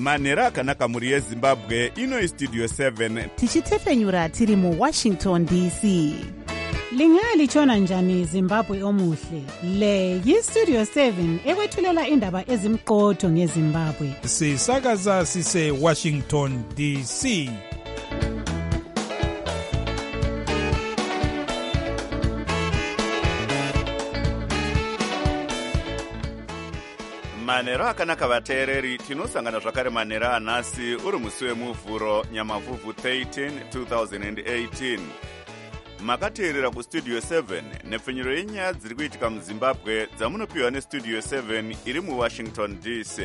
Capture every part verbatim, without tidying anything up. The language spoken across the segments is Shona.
manhero akanaka mhuri yezimbabwe. Ino Studio seven tichitefenyura tiri mu Washington D C. Lingalitshona njani Zimbabwe omuhle? Le yi-Studio seven ekwethulela indaba ezimqotho ngeZimbabwe. Sisakaza sise Washington D C. manhero akanaka vateereri. Tinosangana zvakare manhero anhasi uri musi wemuvhuro nyamavhuvhu thirteen twenty eighteen. Makateerera kustudio seven nepfenyuro yenyaya dziri kuitika muzimbabwe dzamunopiwa nestudio seven iri muwashington D C.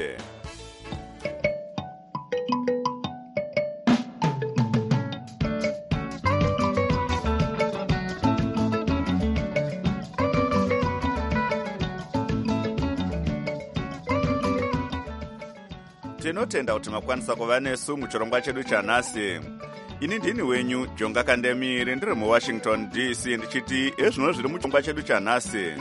Tinotenda kuti makwanisa kuva nesu muchirongwa chedu chanhasi. Ini ndini wenyu Jonga Kandemiri, ndiri muWashington D C, ndichiti ezvino zviri muchirongwa chedu chanhasi.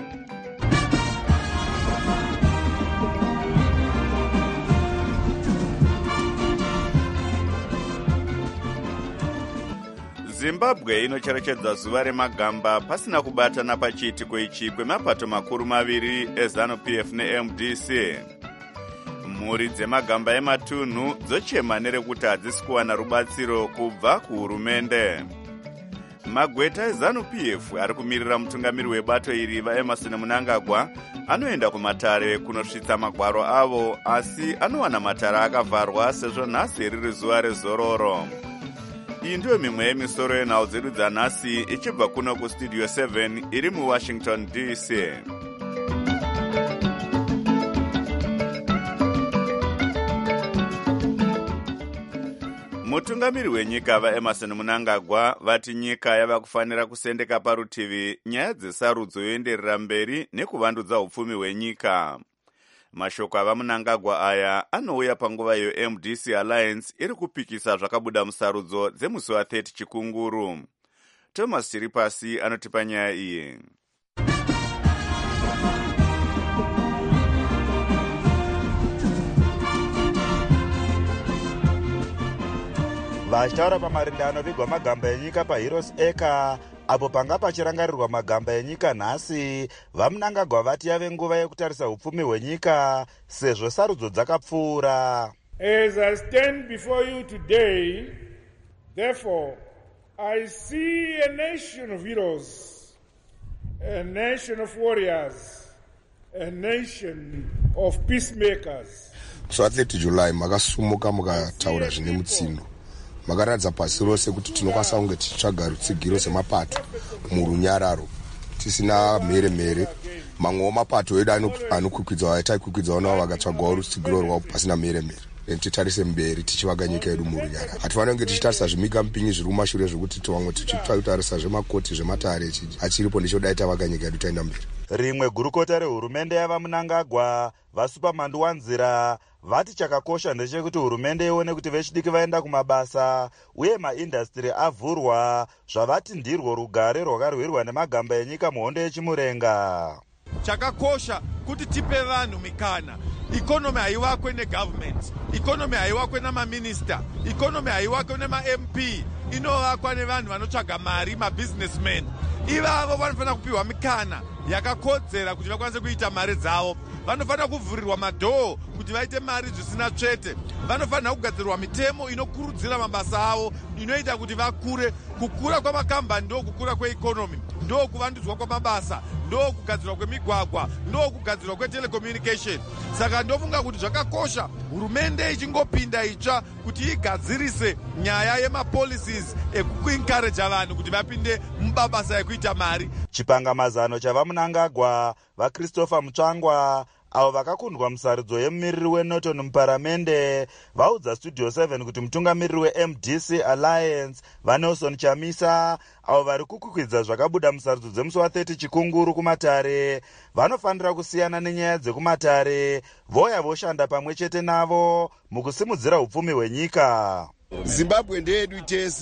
Zimbabwe inocherechedza zuva remagamba pasina kubatana pachiitiko ichi kwemapato makuru maviri eZanu-P F neM D C. Mhuri dzemagamba ematunhu dzochema nerekuti hadzisi kuwana rubatsiro kubva kuhurumende. Magweta eZanu-P F ari kumirira mutungamiri webato iri vaEmmerson Mnangagwa anoenda kumatare kunosvitsa magwaro avo, asi anowana matare akavharwa sezvo nhasi riri zuva rezororo. Iyi ndiyo mimwe yemisoro yenhau dzedu dzanhasi ichibva kuno kustudio seven iri muWashington D C. Mutungamiri wenyika vaEmmerson Mnangagwa vati nyika yava kufanira kusendeka parutivi nyaya dzesarudzo yoenderera mberi nekuvandudza upfumi hwenyika. Mashoko ava Mnangagwa aya anouya panguva iyo M D C Alliance iri kupikisa zvakabuda musarudzo dzemusi wa-thirty chikunguru. Thomas Chiripasi anotipa nyaya iyi. Vachitaura pamarindano vigwa magamba enyika paHeroes Acre apo panga pachirangarirwa magamba enyika nhasi, vaMnangagwa vati yave nguva yekutarisa upfumi hwenyika sezvo sarudzo dzakapfuura. As I stand before you today, therefore I see a nation of heroes, a nation of warriors, a nation of peacemakers. So-thirty July makasumuka mukataura zvine mutsindo. Makaratidza pasi rose kuti tinokwanisa kunge tichitsvaga rutsigiro semapato murunyararo tisina mhere mhere. Mamwewo mapato edu anokwikwidzwa aitakwikwidzwa navo vakatsvagawo rutsigiro rwavo pasina mhere mhere. Titarise mberi tichivaka nyika yedu murunyararo. Hatifanira kunge tichitarisa zvimika mupinyi zviri kumashure zvokuti tivamwe tichitarisa zvemakoti zvematare achiripo ndichodai tavaka nyika yedu taenda mberi. Rimwe gurukota rehurumende yava Mnangagwa vaSupermandu Wanzira vati chakakosha ndechekuti hurumende ione kuti vechidiki vaenda kumabasa uye maindastri avhurwa zvavati ndirwo rugare rwakarwirwa nemagamba enyika muhondo yechimurenga. Chakakosha kuti tipe vanhu mikana. Ikonomi haiwakwe negovernment, ikonomi haiwakwe namaminista, ikonomi haiwakwe nema-M P, inovakwa nevanhu vanotsvaga mari, mabusinessmen. Ivavo vanofanira kupiwa mikana yakakodzera kuti vakwanise kuita mari dzavo. Vanofanira kuvhurirwa madhoo kuti vaite mari zvisina tsvete. Vanofanira kugadzirwa mitemo inokurudzira mabasa avo, inoita kuti vakure. Kukura kwamakambani ndo kukura kweikonomi, ndo kuvandudzwa kwamabasa, ndo kugadzirwa kwemigwagwa, ndo kugadzirwa kwetelecommunication. Saka ndofunga kuti zvakakosha hurumende ichingopinda itsva kuti igadzirise nyaya yemapolicies ekuencourage vanhu kuti vapinde mubabasa ekuita mari. Chipangamazano chava Mnangagwa vaChristopher Mutsvangwa avo vakakundwa musarudzo yemumiriri weNorton muparamende vaudza Studio seven kuti mutungamiriri weM D C Alliance vaNelson Chamisa avo vari kukukwidza zvakabuda musarudzo dzemusi wa-thirty chikunguru kumatare vanofanira kusiyana nenyaya dzekumatare voya voshanda pamwe chete navo mukusimudzira upfumi hwenyika. Zimbabwe ndeyedu tese,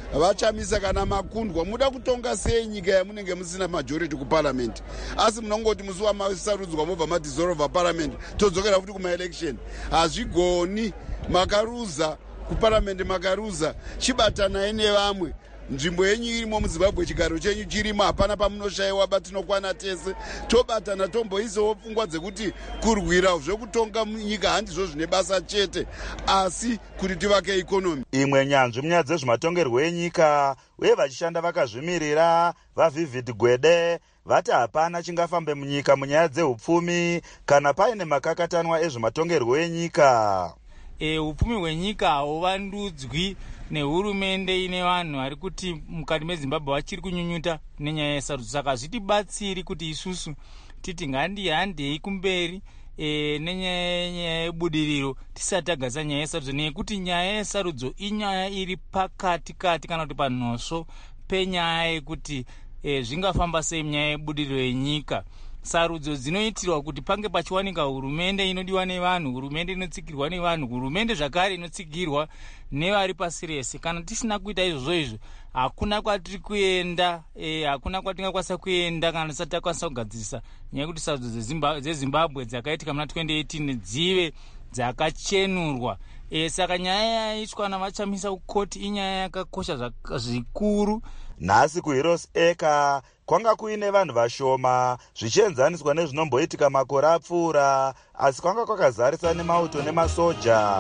vachamisa kana makundwa muda kutonga sei nyika yamunenge musina majority kuparliament asi munongoti musi wamasarudzwa mobva madissolva parliament todzokera futi kumaelection hazvigoni makaruza kuparliament makaruza chibatanai nevamwe nzvimbo yenyu irimo muzimbabwe chigaro chenyu chirimo hapana pamunoshayiwa batinokwana tese tobatana tomboisawo pfungwa dzekuti kurwira zvekutonga nyika handizvo zvine basa chete asi kuti tivake ikonomi. Imwe nyanzvi munyaya dzezvematongerwo enyika uye vachishanda vakazvimirira vaVivid Gwede vati hapana chingafambe munyika munyaya dzeupfumi kana paine makakatanwa ezvematongerwo enyika. E, upfumi hwenyika hauvandudzwi nehurumende ine vanhu vari kuti mukati mezimbabwe vachiri kunyunyuta nenyaya yesarudzo. Saka zvitibatsiri kuti isusu titi ngandihandei kumberi e, nenyaya yebudiriro tisati tagasa nyaya yesarudzo, nekuti nyaya yesarudzo inyaya iri pakati kati kana kuti panhosvo penyaya yekuti e, zvingafamba sei munyaya yebudiriro yenyika. Sarudzo dzinoitirwa kuti pange pachiwanika hurumende inodiwa nevanhu, hurumende inotsigirwa nevanhu, hurumende zvakare inotsigirwa nevari pasi rese. Kana tisina kuita izvozvo izvo hakuna kwatiri kuenda, e, hakuna kwatingakwanisa kuenda kana tisati takwanisa kugadzirisa nyaya yekuti sarudzo dzezimbabwe dzakaitika muna twenty eighteen dzive dzakachenurwa. E, saka nyaya yaitwa navachamisa kukoti inyaya yakakosha zvikuru. Nhasi kuHeroes Acre kwanga kuine vanhu vashoma zvichienzaniswa nezvinomboitika makore apfuura, asi kwanga kwakazarisa nemauto nemasoja.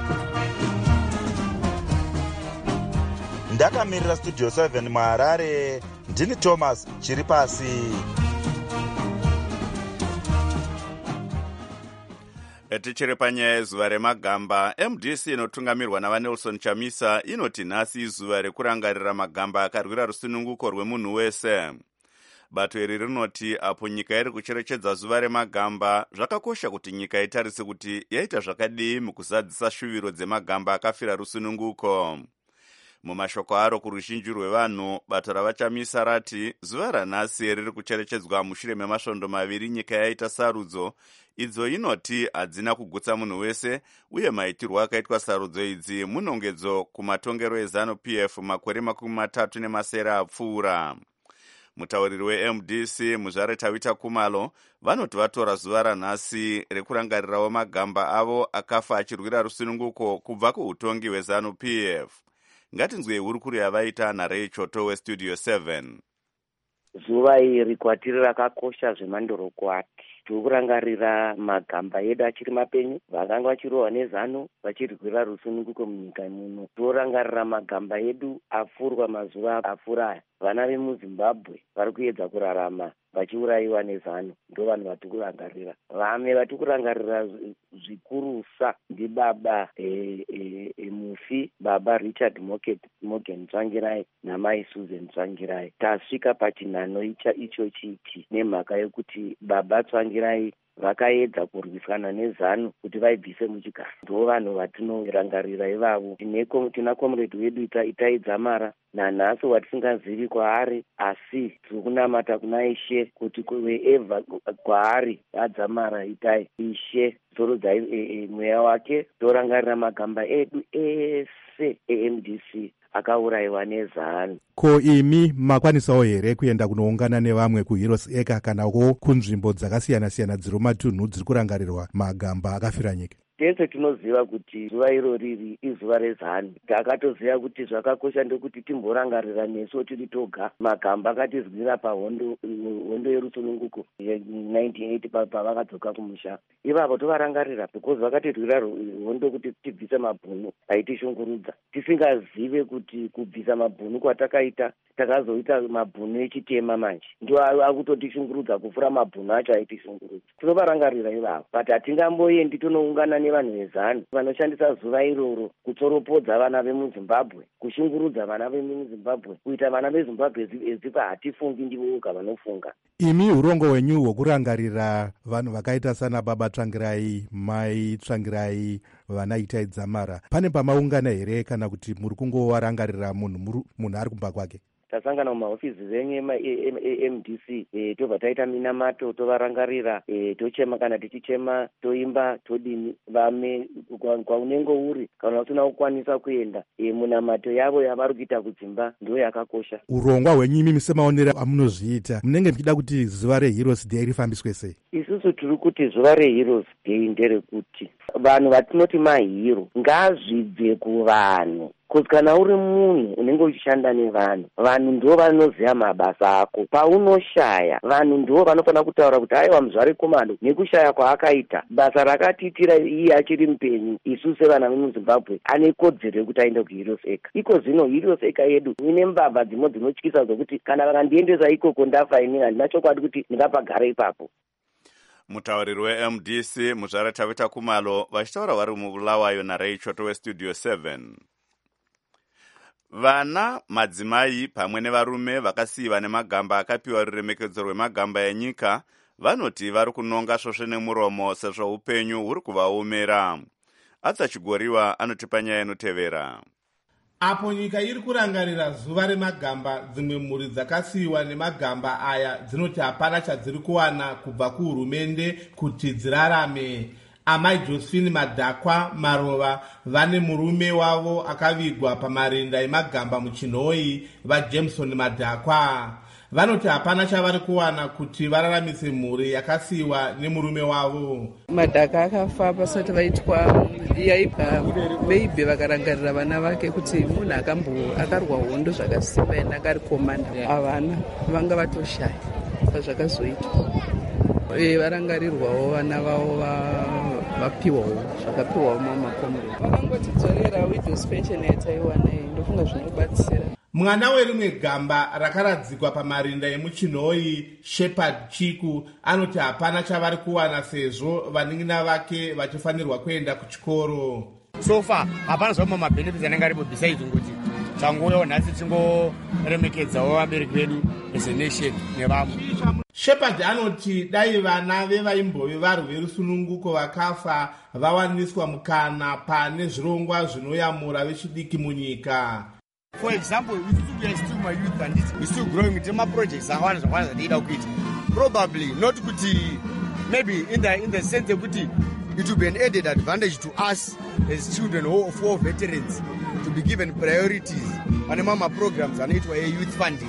Ndakamirira Studio seven muHarare, ndini Thomas Chiripasi. Tichiri panyaya yezuva remagamba, M D C inotungamirwa navaNelson Chamisa inoti nhasi izuva rekurangarira magamba akarwira rusununguko rwemunhu wese. Bato iri rinoti apo nyika iri kucherechedza zuva remagamba, zvakakosha kuti nyika itarise kuti yaita zvakadii mukuzadzisa shuviro dzemagamba akafira rusununguko. Mumashoko aro kuruzhinji rwevanhu, bato ravachamisa rati zuva ranhasi riri kucherechedzwa mushure memasvondo maviri nyika yaita sarudzo idzo inoti hadzina kugutsa munhu wese, uye maitirwo akaitwa sarudzo idzi munongedzo kumatongero eZanu P F makore makumi matatu nemasere apfuura. Mutauriri we-M D C Muzvare Tawita Kumalo vanoti vatora zuva ranhasi rekurangarirawo magamba avo akafa achirwira rusununguko kubva kuutongi hweZanu P F. Ngatinzwe hurukuru yavaita naRay Choto weStudio seven. Zuva iri kwatiri rakakosha zvemandorokwati. Tiri kurangarira magamba edu achiri mapenyu, vakanga vachirohwa neZanu vachirwira rusununguko munyika muno. Torangarira magamba edu afurwa mazuva apfuura. Vana vemuZimbabwe vari kuedza kurarama vachiurayiwa neZanu, ndo vanhu vatiri kurangarira. Vamwe vatiri kurangarira zvikurusa ndibaba e, e, e, mufi baba Richard Morgan Tsvangirai namai Susan Tsvangirai. Tasvika pachinhano icha icho chiti nemhaka yekuti baba Tsvangirai vakaedza kurwisana neZanu kuti vaibvise muchigaro. Ndo vanhu vatinorangarira ivavo. Tina comrade wedu Itai Dzamara nanhasi watisingazivi kwaari, asi tiri kunamata kuna Ishe kuti wherever kwaari adzamara Itai, Ishe zorodza e, e, mweya wake. Torangarira magamba edu ese e-M D C akaurayiwa neZanu. Ko imi makwanisawo here kuenda kunoungana nevamwe kuHeroes Acre kanako kunzvimbo dzakasiyana-siyana dziri matunhu dziri kurangarirwa magamba akafira nyika? Tese tinoziva kuti zuva iro riri izuva reZanu. Takatoziva kuti zvakakosha ndekuti timborangarira nesu tiri toga magamba akatizwira pahondo hondo yerusununguko nineteen eighty pavakadzoka kumusha. Ivavo tovarangarira because vakatirwira hondo kuti tibvise mabhunu aitishungurudza. Tisingazive kuti kubvisa mabhunu kwatakaita takazoita mabhunu echitema manje. Ndio akutotishungurudza kufura mabhunu acho aitishungurudza. Tinovarangarira ivavo. But hatingamboendi tonoungana nevanhu veZanu vanoshandisa zuva iroro kutsoropodza vana vemuZimbabwe, kushungurudza vana vemuZimbabwe, kuita vana veZimbabwe ezipa hatifungi ndivo voga vanofunga. Imi urongo hwenyu hwokurangarira vanhu vakaita sana baba Tsvangirai, mai Tsvangirai, vana Itai Dzamara, pane pamaungana here kana kuti muri kungowarangarira munhu munhu ari kumba kwake? tasangana mumahofisi venyu ema-M D C e, tobva taita minamato tovarangarira e, tochema kana tichichema toimba todini vame kwaunenge uri kana usina kukwanisa kuenda e, munamato yavo yavari kuita kudzimba ndo yakakosha. Urongwa hwenyu imi semaonero amunozviita munenge muchida kuti zuva reHeroes Day rifambiswe sei? Isusu tiri kuti zuva reHeroes Day nderekuti vanhu vatinoti mahiro ngazvibve kuvanhu, kuti kana uri munhu unenge uchishanda nevanhu, vanhu ndo vanoziva mabasa ako. Paunoshaya vanhu ndo vanofanira kutaura kuti aiwa muzvari komando nekushaya kwaakaita basa rakatiitira iye achiri mupenyu, isu sevana vemuZimbabwe ane kodzero yekuti aende kuHeroes Acre. Iko zvino Heroes Acre yedu ine mbavha dzimwe dzinotyisa dzokuti kana vakandiendesa ikoko ndafa inini handina chokwadi kuti ndingapagara ipapo. Mutauriri we-M D C Muzvara Tavita Kumalo vachitaura vari mubulawayo naReichoto westudio seven. Vana, madzimai pamwe nevarume vakasiyiwa nemagamba akapiwa ruremekedzo rwemagamba enyika vanoti vari kunonga svosve nemuromo sezvo upenyu huri kuvaomera. Atsachigoriwa anotipa nyaya inotevera. Apo nyika iri kurangarira zuva remagamba, dzimwe mhuri dzakasiyiwa nemagamba aya dzinoti hapana chadziri kuwana kubva kuhurumende kuti dzirarame. Amai Josephine Madhakwa Marova vane murume wavo akavigwa pamarinda emagamba muChinhoyi, vaJameson Madhakwa. Vanoti hapana chavari kuwana kuti vararamise mhuri yakasiyiwa nemurume wavo. Madhaka akafa pasati vaitwa yaibva veibve vakarangarira vana vake kuti munhu akambo akarwa hondo zvakasimba enda akari komanda, havana vanga vatoshaya pazvakazoitwa. E, varangarirwawo vana vavo vapiwawo zvakapiwawo mamakomero. Vakangotidzorera widows pension yataiwana iyi, ndofunga zvinobatsira. Mwana werimwe gamba rakaradzikwa pamarinda emuChinhoyi, Shepard Chiku, anoti hapana chavari kuwana sezvo vanin'ina vake vachifanirwa kuenda kuchikoro. So far hapana zvamwe mabenefits anenge aripo besides kuti tangoyawo nhasi tingoremekedzawo vabereki vedu as a nation nevamwe. Shepard anoti dai vana vevaimbove varwi verusununguko vakafa vawaniswa mukana pane zvirongwa zvinoyamura vechidiki munyika. For example, we are still my youth bandits, we still growing with my projects. I probably not kuti, maybe in the in the sense that it will be an added advantage to us as children of war veterans to be given priorities on mama programs and it were a youth funding.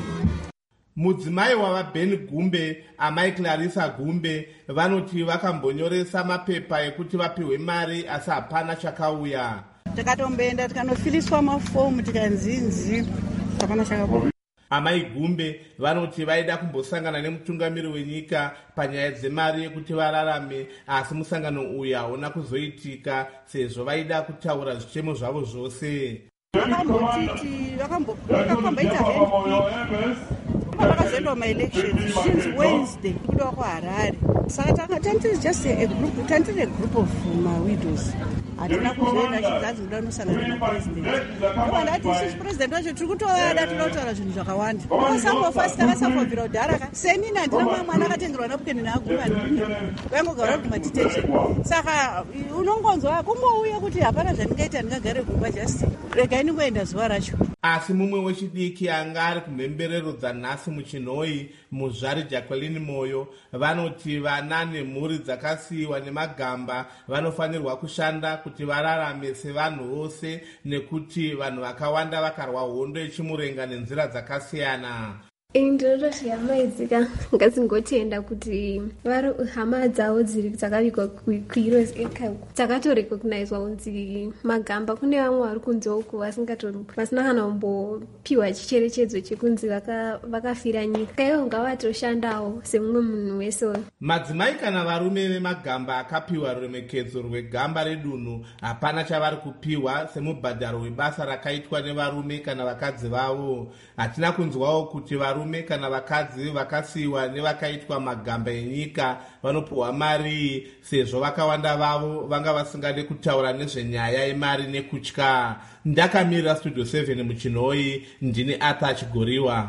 Mudzimai wavaBen Gumbe, amai Clarissa Gumbe, vanoti vakambonyoresa mapepa ekuti vapiwe mari asi hapana chakauya. Takatomboenda tikanofiliswa mafomu tikanzinzi hapana chakauya. Amai Gumbe vanoti vaida kumbosangana nemutungamiri wenyika panyaya dzemari yekuti vararame, asi musangano uyu hauna kuzoitika sezvo vaida kutaura zvichemo zvavo zvose. Vakambotiti vakamboita handpick vakazoenda maelections since Wednesday kuda kuHarare. Saka takatantiri just a group, tantiri a group of widows. Hatina kuzoenda chidzazi kuda kunosangana napresident. Ndoba ndati isusu president wacho tiri kutovada toda kutaura zvinhu zvakawanda. Osambofa sitakasambobvira kudharaka senini handina mumwe mwana akatengerwa napukeni naaguma ndini vaingogara kuti madetention. Saka unongonzwa kumbouya kuti hapana zvandingaita ndingagare kumba just regai ningoenda zuva racho. Asi mumwe wechidiki anga ari kumhembererodza nhasi muChinhoyi, Muzvari Jacqueline Moyo, vanoti vana nemhuri dzakasiyiwa nemagamba vanofanirwa kushanda kuti vararame sevanhu vose nekuti vanhu vakawanda vakarwa hondo yechimurenga nenzira dzakasiyana. Ndinototi hamaidzika ngazingotienda kuti vari hama dzavo dziri dzakavigwa kuHeroes Acre dzakatorekognizwa kunzi magamba. Kune vamwe vari kunze uku vasina kana kumbopiwa chicherechedzo chekunzi vakafira nyika. Kaivo ngavatoshandawo semumwe munhu wese. Madzimai kana varume vemagamba akapiwa ruremekedzo rwegamba redunhu hapana chavari kupiwa semubhadharo webasa rakaitwa nevarume kana vakadzi vavo. Hatina kunzwawo kuti varume kana vakadzi vakasiyiwa nevakaitwa magamba enyika vanopiwa mari sezvo vakawanda vavo vanga vasingade kutaura nezvenyaya yemari nekutya. Ndakamirira studio seven muChinhoyi, ndini Arthur Chigoriwa.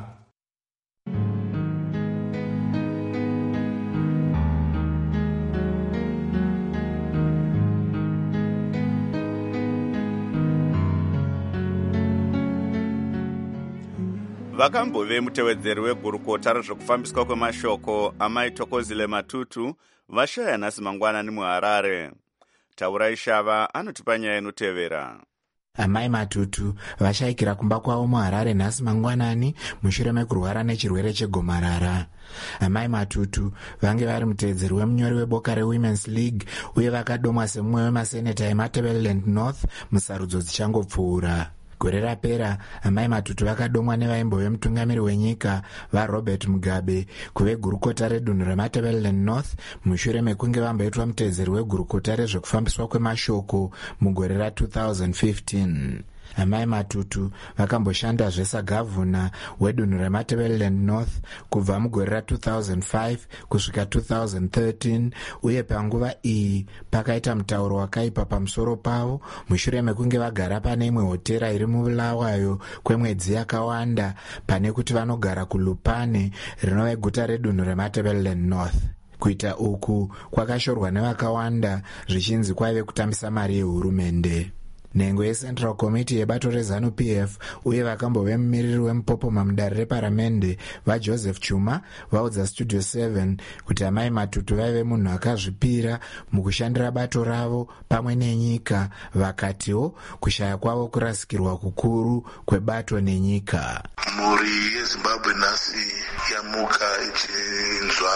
vakambove mutevedzeri wegurukota rezvekufambiswa kwemashoko amai Thokozile Matutu vashaya nhasi mangwanani muHarare. Taurai Shava anotipa nyaya inotevera. Amai Matutu vashayikira kumba kwavo muHarare nhasi mangwanani mushure mekurwara nechirwere chegomarara. Amai Matutu vange vari mutevedzeri wemunyori weboka reWomen's League uye vakadomwa semumwe wemaseneta eMatabeleland North musarudzo dzichangopfuura. Gore rapera amai Matutu vakadomwa nevaimbove mutungamiri wenyika vaRobert Mugabe kuve gurukota redunhu reMatabeleland North mushure mekunge vamboitwa mutevedzeri wegurukota rezvekufambiswa kwemashoko mugore ra two thousand fifteen. Amai Matutu vakamboshandazve sagavhuna wedunhu reMatabeleland North kubva mugore ra two thousand five kusvika two thousand thirteen uye panguva iyi pakaita mutauro wakaipa pamusoro pavo mushure mekunge vagara pane imwe hotera iri mubulawayo kwemwedzi yakawanda pane kuti vanogara kuLupane rinove guta redunhu reMatabeleland North. Kuita uku kwakashorwa nevakawanda zvichinzi kwaive kutambisa mari yehurumende. Nhengo yeCentral Committee yebato reZANU-P F uye vakambove mumiriri wemupopoma mudare reparamende vaJoseph Chuma vaudza Studio seven kuti amai Matutu vaive munhu akazvipira mukushandira bato ravo pamwe nenyika, vakatiwo kushaya kwavo kurasikirwa kukuru kwebato nenyika. Mhuri yeZimbabwe nhasi yamuka ichinzwa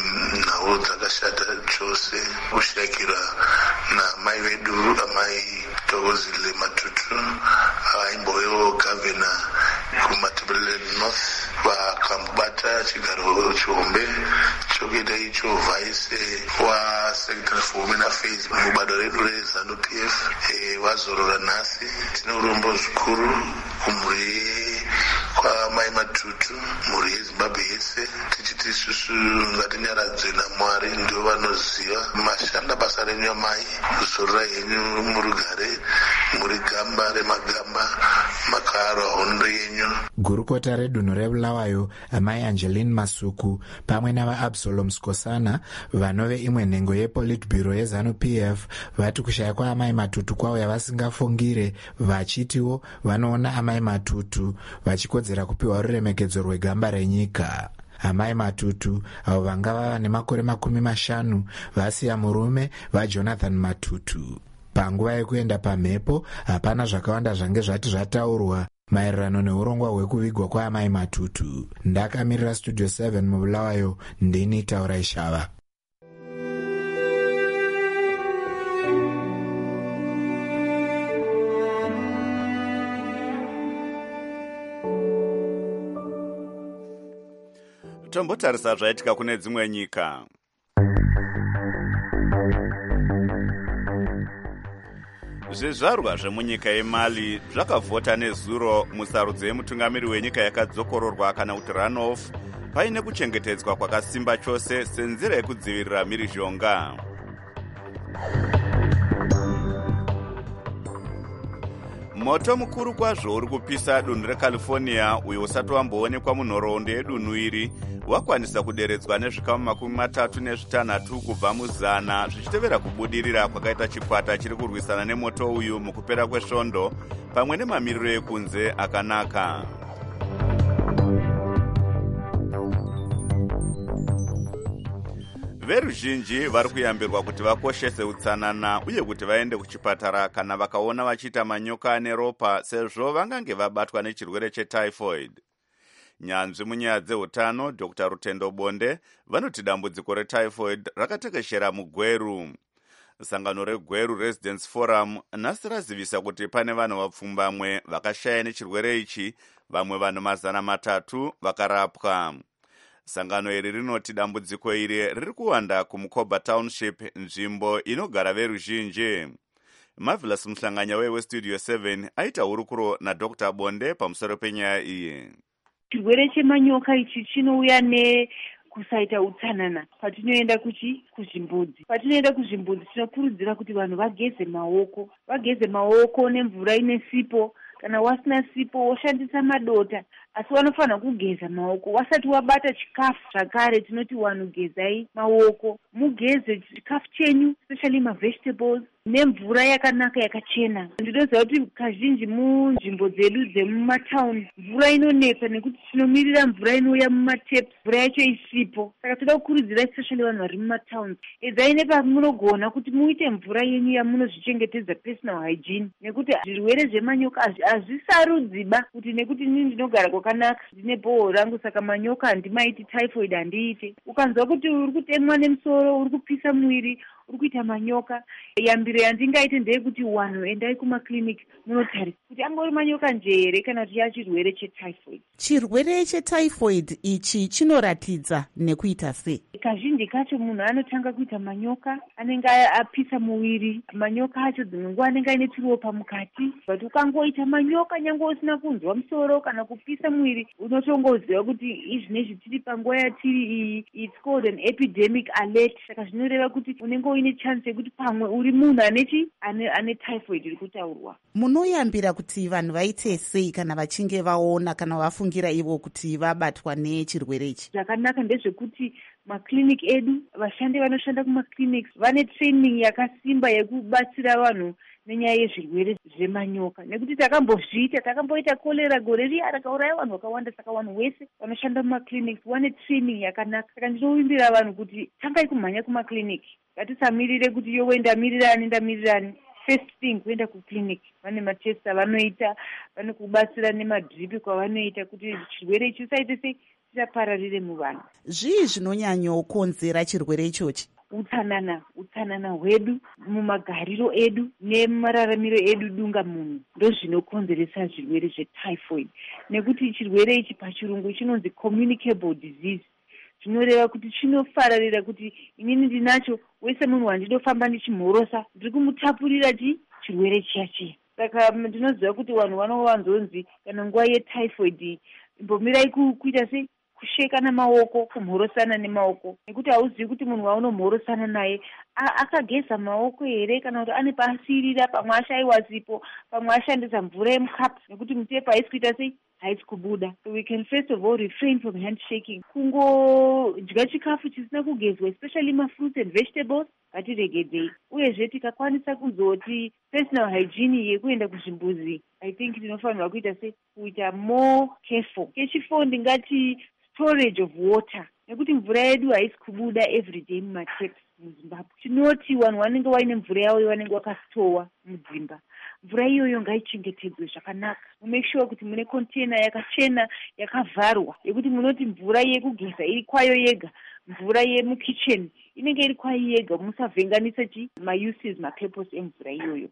nhau dzakashata chose kushayikira namai vedu amai Thokozile Matutu aimbovewo gavhena kuMatabeleland North vakambata chigaro chihombe chokuita icho vice waSecretary for Women Affairs mubado redu reZANU-P F. Vazorora nhasi tine urombo zvikuru kumhuri kwamai Matutu, mhuri yeZimbabwe yese, tichiti isusu ngatinyaradzwe naMwari ndivo vanoziva mashanda basa renyu amai, kuzorora henyu murugare muri gamba remagamba makarwa hondo yenyu. Gurukota redunhu rebulawayo amai Angeline Masuku pamwe navaAbsalom Skosana vanove imwe nhengo yePolitburo yeZANU-P F vati kushaya kwaamai Matutu kwavo yavasingafungire, vachitiwo vanoona amai Matutu vachikodzera kupiwa ruremekedzo rwegamba renyika. Amai Matutu avo vanga vava nemakore makumi mashanu vasiya murume vaJonathan Matutu. Panguva yekuenda pamhepo hapana zvakawanda zvange zvati zvataurwa maererano neurongwa hwekuvigwa kwaamai Matutu. Ndakamirira Studio seven mubulawayo, ndini Taurai Shava. Tombotarisa zvaitika kune dzimwe nyika. Zvizvarwa zvemunyika yeMali zvakavhota nezuro musarudzo yemutungamiri wenyika yakadzokororwa kana kuti runoff paine kuchengetedzwa kwakasimba chose senzira yekudzivirira mhirizhonga. Moto mukuru kwazvo uri kupisa dunhu reCalifornia uyo usati wamboonekwa munhoroondo yedunhu iri wakwanisa kuderedzwa nezvikamu makumi matatu nezvitanhatu kubva muzana zvichitevera kubudirira kwakaita chikwata chiri kurwisana nemoto uyu mukupera kwesvondo pamwe nemamiriro ekunze akanaka. Veruzhinji vari kuyambirwa kuti vakoshese utsanana uye kuti vaende kuchipatara kana vakaona vachiita manyoka ane ropa sezvo vangange vabatwa nechirwere chetyphoid. Nyanzvi munyaya dzeutano Doctor Rutendo Bonde vanoti dambudziko retyphoid rakatekeshera muGweru. Sangano reGweru Residence Forum nhasi razivisa kuti pane vanhu vapfumbamwe vakashaya nechirwere ichi, vamwe vanhu mazana matatu vakarapwa. Sangano iri rinoti dambudziko iri riri kuwanda kuMukoba Township, nzvimbo inogara veruzhinji. Marvelous Muhlanganya weStudio seven aita hurukuro naDoctor Bonde pamusoro penyaya iyi. Chirwere chemanyoka ichi chinouya nekusaita utsanana. Patinoenda kuchi kuzvimbudzi. Patinoenda kuzvimbudzi tinokurudzira kuti vanhu vageze maoko. Vageze maoko nemvura ine sipo. Kana wasina sipo woshandisa madota, asi wanofanira kugeza maoko wasati wabata chikafu. Zvakare tinoti vanhu gezai maoko, mugeze chikafu chenyu, especially ma vegetables nemvura yakanaka yakachena. Ndinoziva kuti kazhinji munzvimbo dzedu dzemumataundi mvura inonetsa nekuti tinomirira mvura inouya mumateps, mvura yacho isipo. Saka toda kukurudzira especially vanhu vari mumataundi, edzai nepamunogona kuti muite mvura yenyu yamunozvichengetedza personal hygiene, nekuti zvirwere zvemanyoka hazvisarudziba kuti nekuti ini ndinogara kwakanaka ndine bhoho rangu saka manyoka handimaiti typhoid handiite. Ukanzwa kuti uri kutemwa nemusoro, uri kupisa mwiri, uri kuita manyoka, yambiro yandingaite ndeyekuti wanhu endai kumakliniki munotarisa kuti angori manyoka njere kana kuti chirwere chetyphoid. Chirwere chetyphoid ichi chinoratidza nekuita sei? Kazhinji kacho munhu anotanga kuita manyoka, anenge apisa muviri. Manyoka acho dzimwe nguva anenge aine chiropa mukati, but ukangoita manyoka nyange usina kunzwa musoro kana kupisa mwiri, unotongoziva kuti izvinezvi tiri panguva yatiri iyi, it's called an epidemic alert. Saka zvinoreva kuti unenge uine chance yekuti pamwe uri munhu anechi ane, ane typhoid iri kutaurwa. Munoyambira kuti vanhu vaite sei kana vachinge vaona kana vafungira ivo kuti vabatwa nechirwere ichi? Zvakanaka ndezvekuti makliniki edu, vashandi vanoshanda kumakliniki vane training yakasimba yekubatsira vanhu nenyaya yezvirwere zvemanyoka, nekuti takambozviita, takamboita kolera gore riya rakauraya vanhu vakawanda. Saka vanhu vese vanoshanda mumakliniki vane training yakanaka. Saka ndinovimbira vanhu kuti tangai kumhanya kumakliniki, ngatisamirire kuti yowe ndamirirani ndamirirani. First thing kuenda kukliniki, vane matest avanoita, vane kubatsira nemadripi kwavanoita kuti chirwere ichi chisaite sei chisapararire muvanhu. Zvii zvinonyanyokonzera chirwere ichochi? Utsanana, utsanana hwedu mumagariro edu nemararamiro edu dunga munhu ndozvinokonzeresa zvirwere zvetyphoid, nekuti chirwere ichi pachirungu chinonzi communicable disease. Zvinoreva kuti chinofararira kuti inini ndinacho, wese munhu wandinofamba ndichimhorosa ndiri kumutapurira chi chirwere chiya chiya. Saka ndinoziva kuti vanhu vanovanzonzi kana nguva yetyphoid imbomirai kuita sei kusheka namaoko, kumhorosana nemaoko, nekuti hauzivi kuti munhu waunomhorosana naye akageza maoko here kana kuti ane paasirira, pamwe ashayiwa sipo, pamwe ashandisa mvura yemukapu, nekuti mutepa haisi kuita sei haisi kubuda. So we can first of all refrain from handshaking. Kungodya chikafu chisina kugezwa, especially mafruits and vegetables, ngatiregedzei. Uyezve tikakwanisa kuzoti personal hygiene yekuenda kuzvimbuzi, I think tinofanirwa kuita sei kuita more careful. Kechifo ndingati storage of water, nekuti mvura yedu haisi kubuda everyday mumateps muZimbabwe. Tinoti vanhu vanenge vaine mvura yavo vanenge vakasitowa mudzimba. Mvura iyoyo ngaichengetedzwe zvakanaka. Make sure kuti mune container yakachena yakavharwa, yekuti munoti mvura yekugeza iri kwayo yega, mvura yemukicheni inenge iri kwayo yega, musavhenganisa chi mauses mapurpose emvura iyoyo.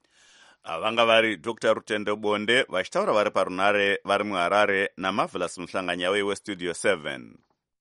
Vanga vari Doctor Rutendo Bonde vachitaura vari parunare vari muHarare naMarvelous Muhlanganya weStudio seven.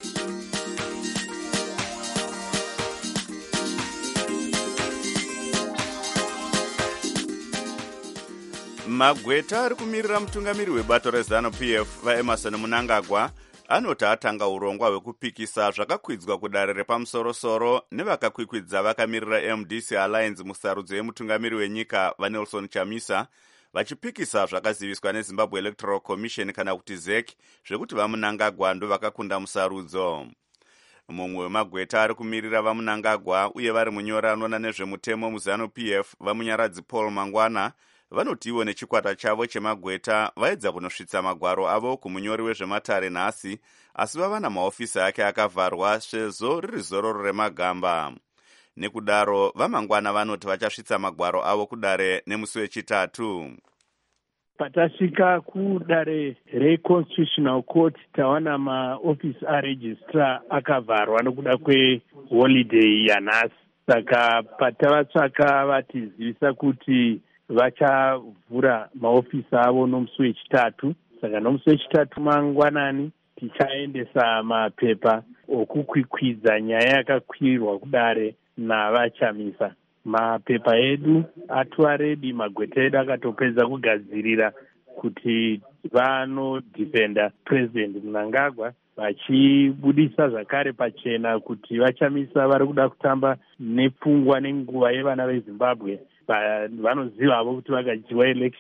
Magweta ari kumirira mutungamiri webato reZanu P F vaEmerson Mnangagwa anoti atanga urongwa hwekupikisa zvakakwidzwa kudare repamusoro-soro nevakakwikwidza vakamirira M D C Alliance musarudzo yemutungamiri wenyika vaNelson Chamisa, vachipikisa zvakaziviswa neZimbabwe Electoral Commission kana kuti Z E C zvekuti vaMnangagwa ndo vakakunda musarudzo. Mumwe wemagweta ari kumirira vaMnangagwa uye vari munyoranona nezvemutemo muZanu P F vamunyaradzi Paul Mangwana vanoti ivo nechikwata chavo chemagweta vaedza kunosvitsa magwaro avo kumunyori wezvematare nhasi, asi vava namaofisi ake akavharwa sezvo riri zororo remagamba. Nekudaro vaMangwana vanoti vachasvitsa magwaro avo kudare nemusi wechitatu. Patasvika kudare reConstitutional Court tawana maofisi aregistrar akavharwa nokuda kweholiday yanhasi. Saka patavatsvaka vatizivisa kuti vachavhura maofisi avo nomusi wechitatu. Saka nomusi wechitatu mangwanani tichaendesa mapepa okukwikwidza nyaya yakakwirwa kudare navaChamisa. Mapepa edu atova redi, magweta edu akatopedza kugadzirira kuti vanodhifenda President Mnangagwa, vachibudisa zvakare pachena kuti vaChamisa vari kuda kutamba nepfungwa nenguva yevana veZimbabwe. Vanozivavo kuti vakadyiwa election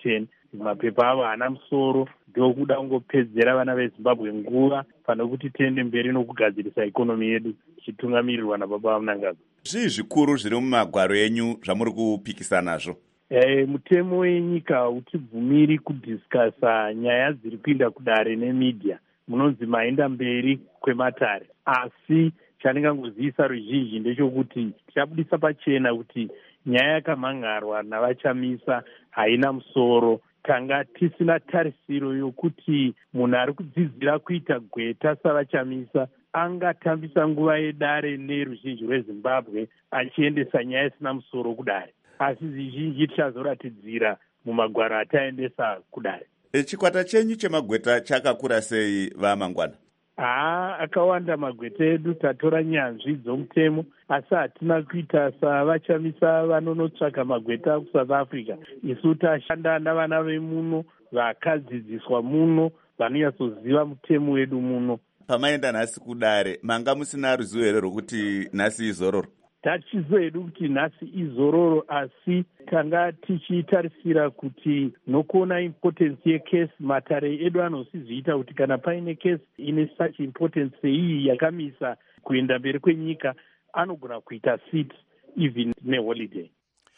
mapepa avo haana musoro, ndokuda kungopedzera vana vezimbabwe nguva pane kuti tiende mberi nokugadzirisa ikonomi yedu ichitungamirirwa nababa vaMnangagwa. Zvii zvikuru zviri mumagwaro enyu zvamuri kupikisa nazvo? E, mutemo wenyika hautibvumiri kudhiskasa nyaya dziri kuinda kudare nemidhia, munonzi maenda mberi kwematare. Asi chandingangozivisa ruzhinji ndechokuti tichabudisa pachena kuti nyaya yakamhangarwa navachamisa haina musoro. Tanga tisina tarisiro yokuti munhu ari kudzidzira kuita gweta savachamisa angatambisa nguva yedare neruzhinji rwezimbabwe achiendesa nyaya isina musoro kudare. Asi zvizhinji tichazoratidzira mumagwaro ataendesa kudare. Chikwata chenyu chemagweta chakakura sei vaMangwana? haa akawanda magweta edu, tatora nyanzvi dzomutemo, asi hatina kuita savachamisa vanonotsvaka magweta kuSouth Africa. Isu tashanda navana vemuno vakadzidziswa muno vanonyatsoziva mutemo wedu muno. Pamaenda nhasi kudare, manga musina ruzivo here rwokuti nhasi izororo? Tachizoedu kuti nhasi izororo, asi tanga tichitarisira kuti nokuona importance yekesi, matare edu anosiziita kuti kana paine kesi ine such importance seiyi yakamisa kuenda mberi kwenyika, anogona kuita sit even neholiday.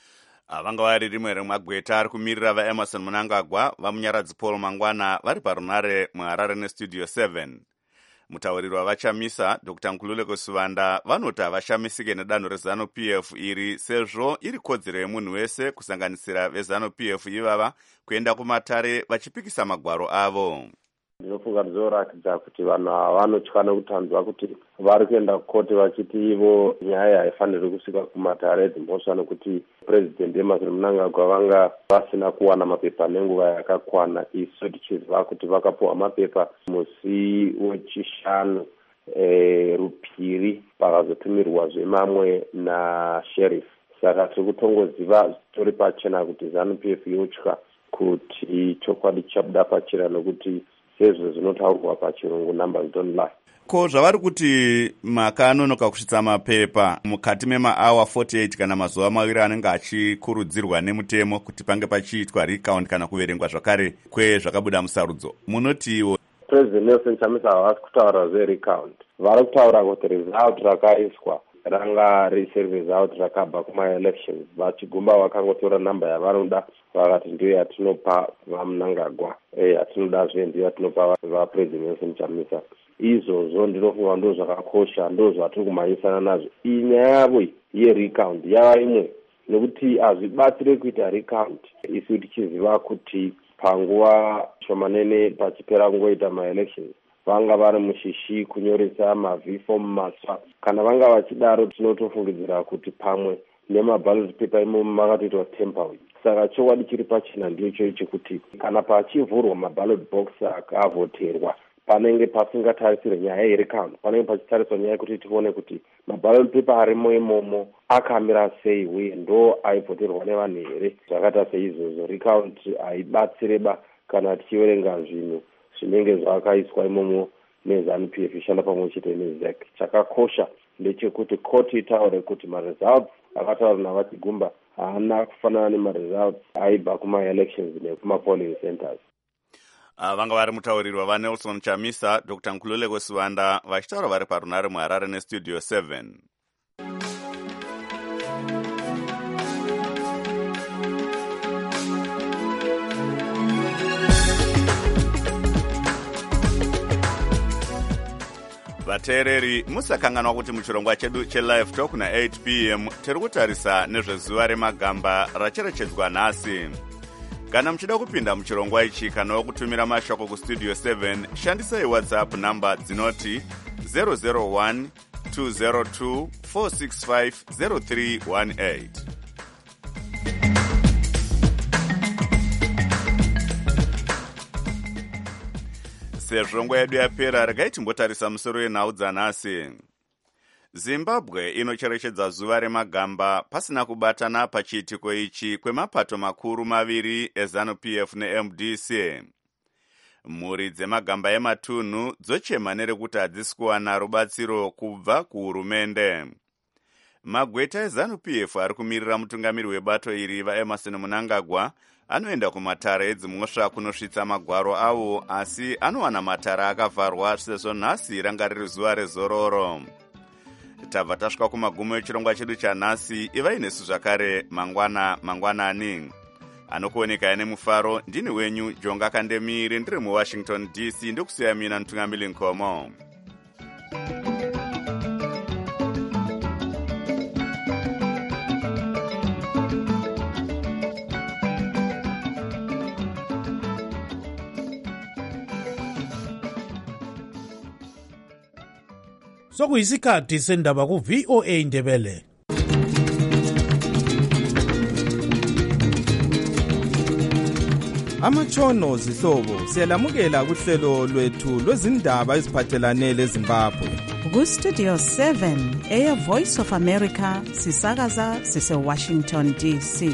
Vanga vari rimwe remagweta ari kumirira vaEmerson Mnangagwa, vaMunyaradzi Paul Mangwana vari parunare muHarare nestudio seven. Mutauriri wavachamisa Doctor Nkululeko Suvanda vanoti havashamisike nedanho reZanu-P F iri sezvo iri kodzero yemunhu wese kusanganisira veZanu-P F ivava kuenda kumatare vachipikisa magwaro avo. Ndinofunga ndizoratidza kuti vanhu ava vanotya nekutanzwa kuti vari kuenda kukoti vachiti ivo nyaya haifaniri kusvika kumatare edzimhosva nekuti President Emmerson Mnangagwa vanga vasina kuwana mapepa nenguva yakakwana. Isu tichiziva kuti vakapuwa mapepa musi wechishanu e, rupiri pakazotumirwa zvemamwe nasheriff. Saka tiri kutongoziva tori pachena kuti Zanu-P F yotya kuti chokwadi chichabuda pachena nokuti sezvo zvinotaurwa pachirungu numbers don't lie. Ko zvavari kuti makanonoka kusvitsa mapepa mukati memaawa forty-eight kana mazuva maviri anenge achikurudzirwa nemutemo kuti pange pachiitwa recount kana kuverengwa zvakare kwezvakabuda musarudzo, munotiwo? President Nelson Chamisa havasi kutaura zverecount, vari kutaura kuti result rakaiswa ranga risi result rakabva kumaelections. Vachigumba vakangotora namba yavanoda vakati ndiyo yatinopa vaMnangagwa, yatinodazve ndiyo yatinopa vaPresident Nelson Chamisa. Izvozvo ndinofunga ndo zvakakosha, ndo zvatiri kumhanyisana nazvo. Iyi nyaya yavo yerecount yava imwe nekuti hazvibatsire kuita recount isu tichiziva kuti panguva shomanene pachipera kungoita maelections vanga vari mushishi kunyoresa mavhifomu matsva. Kana vanga vachidaro tinotofungidzira kuti pamwe nemaballot paper imomo makatoitwa temporary. Saka chokwadi chiri pachena ndicho ichi kuti kana pachivhurwa maballot box akavhoterwa panenge pasingatarisire nyaya yerecount, panenge pachitariswa nyaya yekuti tione kuti maballot paper arimo imomo akamira sei uye ndo aivhoterwa nevanhu here. Zvakaita seizvozvo recount haibatsireba kana tichiverenga zvinhu zvinenge zvakaiswa imomo neZanu-P F ishanda pamwe chete neZ E C. Chakakosha ndechekuti koti itaure kuti maresults akataura navachigumba haana kufanana nemaresults aibva kumaelections nekumapolling centers. Uh, vanga vari mutauriri wavaNelson Chamisa Doctor Nkululeko Suvanda vachitaura vari parunare muHarare nestudio seven. Vateereri musakanganwa kuti muchirongwa chedu chelive talk na eight p m tiri kutarisa nezvezuva remagamba racherechedzwa nhasi. Kana muchida kupinda muchirongwa ichi kana kutumira mashoko kustudio seven, shandisai WhatsApp namba dzinoti zero zero one two zero two four six five zero three one eight. Sezvo nguva yedu yapera, regai timbotarisa musoro wenhau dzanhasi. Zimbabwe inocherechedza zuva remagamba pasina kubatana pachiitiko ichi kwemapato makuru maviri eZanu-P F neM D C. Mhuri dzemagamba ematunhu dzochema nerekuti hadzisi kuwana rubatsiro kubva kuhurumende. Magweta eZanu-P F ari kumirira mutungamiri webato iri vaEmerson Mnangagwa anoenda kumatare edzimhosva kunosvitsa magwaro avo, asi anowana matara akavharwa sezvo nhasi ranga riri zuva rezororo. Tabva tasvika kumagumo echirongwa chedu chanhasi. Ivai nesu zvakare mangwana mangwanani. Anokuoneka ine mufaro, ndini wenyu Jonga Kandemiri, ndiri muWashington D C, ndokusiya mina Ntungamili Nkomo. Sokuyisikhathi sendaba ku V O A Ndebele. Amatshono zihlobo siyalamukela kuhlelo lwethu lwezindaba eziphathelane leZimbabwe. Ku Studio seven eya Voice of America sisakaza sise Washington D C.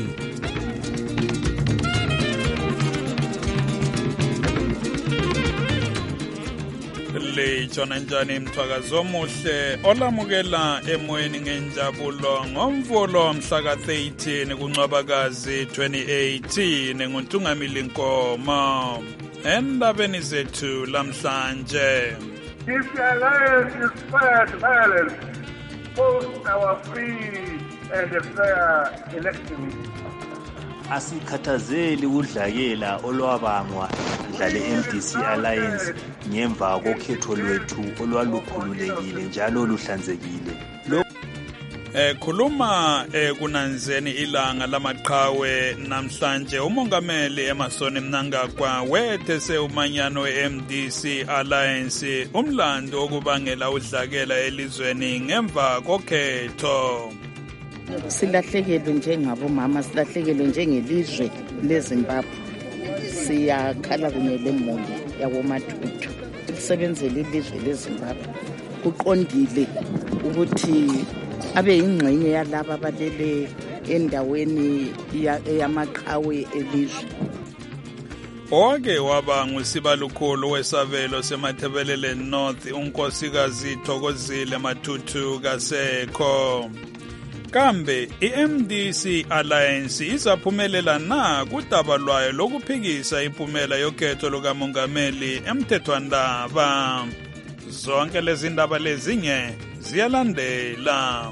Litshona njani mthwakazo omuhle olamukela emoyeni ngenjabulo ngomvulo mhla ka thirteen kuNcwabakazi twenty eighteen nguNtungamili Nkomo. Endabeni zethu lamhlanje. This alliance inspired violence post our free and fair elections. Asikhathazeli udlakela olwabangwa dlale M D C Alliance ngemva kokhetho lwethu olwalukhululekile njalo luhlanzekile. Eh khuluma ekunanzeni ilanga lamaqhawe namhlanje umongameli Emmerson Mnangagwa wethese umanyano we-M D C Alliance umlando okubangela udlakela elizweni ngemva kokhetho. Silahlekelwe njengabomama, silahlekelwe njengelizwe leZimbabwe. Siyakhala kunye lemuli yabomathuthu ukusebenzela ilizwe leZimbabwe. Kuqondile ukuthi abe ingxenye yalabo abalele endaweni yamaqhawe elizwe. Oke waba ngusibalukhulu wesabelo seMathebelele North unkosikazi Thokozile Mathuthu Kasekho. Kambe i-M D C Alliance izaphumelela na kudaba lwayo lokuphikisa impumela yokhetho lukamongameli emthethwandaba. Zonke lezi ndaba lezinye ziyalandela.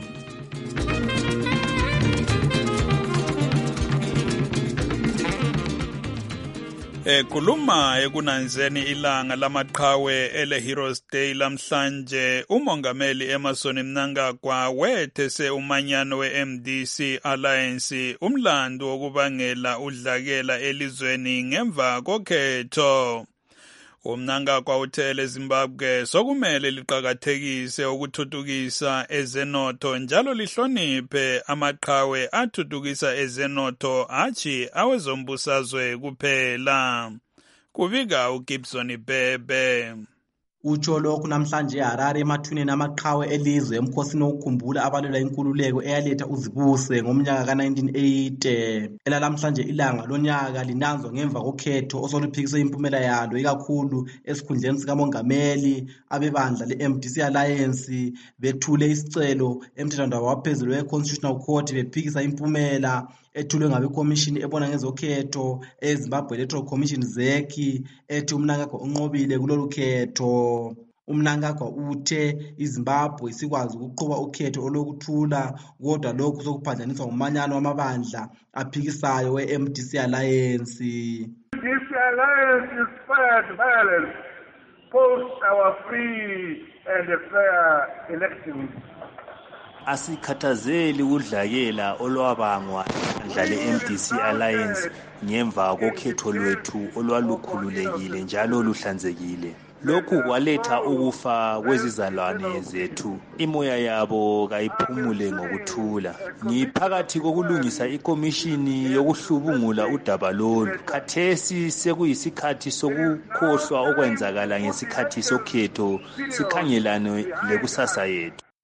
Ekhuluma ekunanzeni ilanga lamaqhawe ele Heroes Day lamhlanje umongameli Emmerson Mnangagwa wethese umanyano we-M D C Alliance umlando okubangela udlakela elizweni ngemva kokhetho. Umnangagwa uthele Zimbabwe sokumele liqhakathekise ukuthuthukisa ezenotho njalo lihloniphe amaqhawe athuthukisa ezenotho achi awezombusazwe kuphela. Kubika uGibson Bebe. Utsho lokhu namhlanje eHarare emathuneni amaqhawe elizwe emkhosini wokukhumbula abalwela inkululeko eyaletha uzibuse ngomnyaka ka nineteen eighty. Elalamhlanje ilanga lonyaka linanzwa ngemva kokhetho osoluphikise impumela yalo ikakhulu esikhundleni sikamongameli. Abebandla le-M D C Alliance bethule isicelo emthethwandaba waphezulu we-Constitutional Court bephikisa impumela ethulwe ngabekomishini ebona ngezokhetho eZimbabwe Electoral Commission Z E C ethi uMnangagwa unqobile kulolu khetho. Umnangagwa uthe iZimbabwe isikwazi ukuqhuba ukhetho olokuthula kodwa lokhu sokuphanjaniswa ngomanyano wamabandla aphikisayo we-M D C Alliance. This alliance inspired violence post our free and fair elections. Asikhathazeli udlakela olwabangwa dlale M D C Alliance ngemva kokhetho lwethu olwalukhululekile njalo luhlanzekile. Lokhu kwaletha ukufa kwezizalwane zethu. Imoya yabo kayiphumule ngokuthula. Ngiphakathi kokulungisa ikomishini yokuhlubungula udaba lolu. Khathesi sekuyisikhathi sokukhohlwa okwenzakala ngesikhathi sokhetho sikhangelane lekusasa yethu.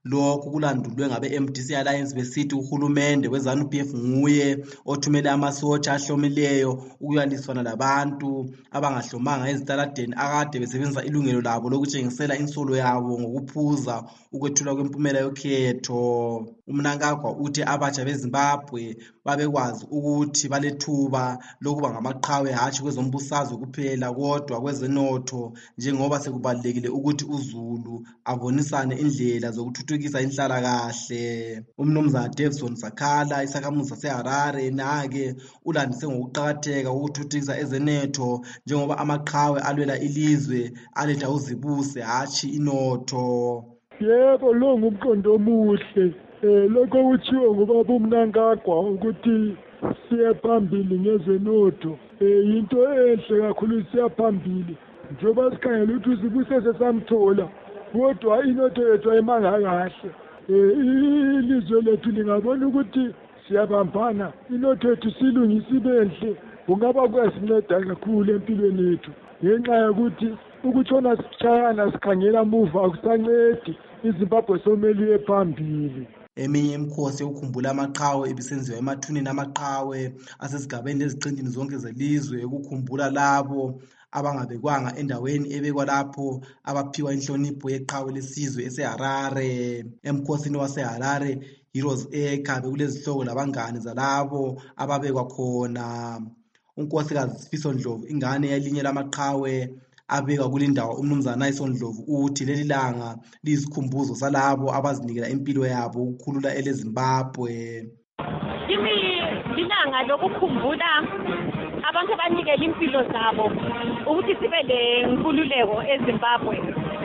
Lokhu kulandulwe ngabe-M D C Alliance besithi uhulumende we-ZANU P F nguye othumele amasotsha ahlomileyo ukuyaliswana labantu abangahlomanga ezitaladeni akade besebenzisa ilungelo labo lokutshengisela insolo yabo ngokuphuza ukwethulwa kwempumela yokhetho. UMnangagwa uthi abatsha beZimbabwe babekwazi ukuthi balethuba lokuba ngamaqhawe hatshi kwezombusazwe kuphela kodwa kwezenotho, njengoba sekubalulekile ukuthi uZulu abonisane indlela zokuthuthukisa inhlalakahle. UMnumzana Davison Sakhala, isakhamuzi saseHarare, na-ke ulandise ngokuqakatheka kokuthuthukisa ezenetho njengoba amaqhawe alwela ilizwe aletha uzibuse hatshi inotho. Yebo, lo ngumqondo omuhle. Eh lokho kuthiwa ngubaba uMnangagwa ukuthi siye phambili ngezenotho. Eh into enhle kakhulu siya phambili. Njoba sikhangela ukuthi uzibuse sesamthola. Kodwa inotho yethu ayimanga kahle. Eh ilizwe lethu lingabona ukuthi siyabambana, inotho yethu silungisa ibenhle. Ungaba kwasinceda kakhulu empilweni yethu. Ngenxa yokuthi ukutshona sichayana sikhangela muva akusancedi. iZimbabwe somele phambili. Eminye imikhosi yokukhumbula amaqhawe ibisenziwa emathuneni amaqhawe asezigabeni ezicindini zonke zelizwe ukukhumbula labo abangabekwanga endaweni ebekwa lapho abaphiwa inhlonipho yeqhawe lesizwe eseHarare. Emkhosini waseHarare Heroes Acre bekulezihloko labangane zalabo ababekwa khona. Unkosikazi Sifiso Ndlovu, ingane yalinye lamaqhawe abeka kulindawo, uMnumzana Naison Ndlovu uthi leli langa liyisikhumbuzo salabo abazinikela impilo yabo ukukhulula eleZimbabwe. Kimi lilanga lokukhumbula abantu abanikela impilo zabo ukuthi sibe lenkululeko eZimbabwe.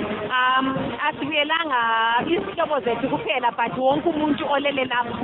Um asibuyelanga isihlobo zethu kuphela but wonke umuntu olele lapho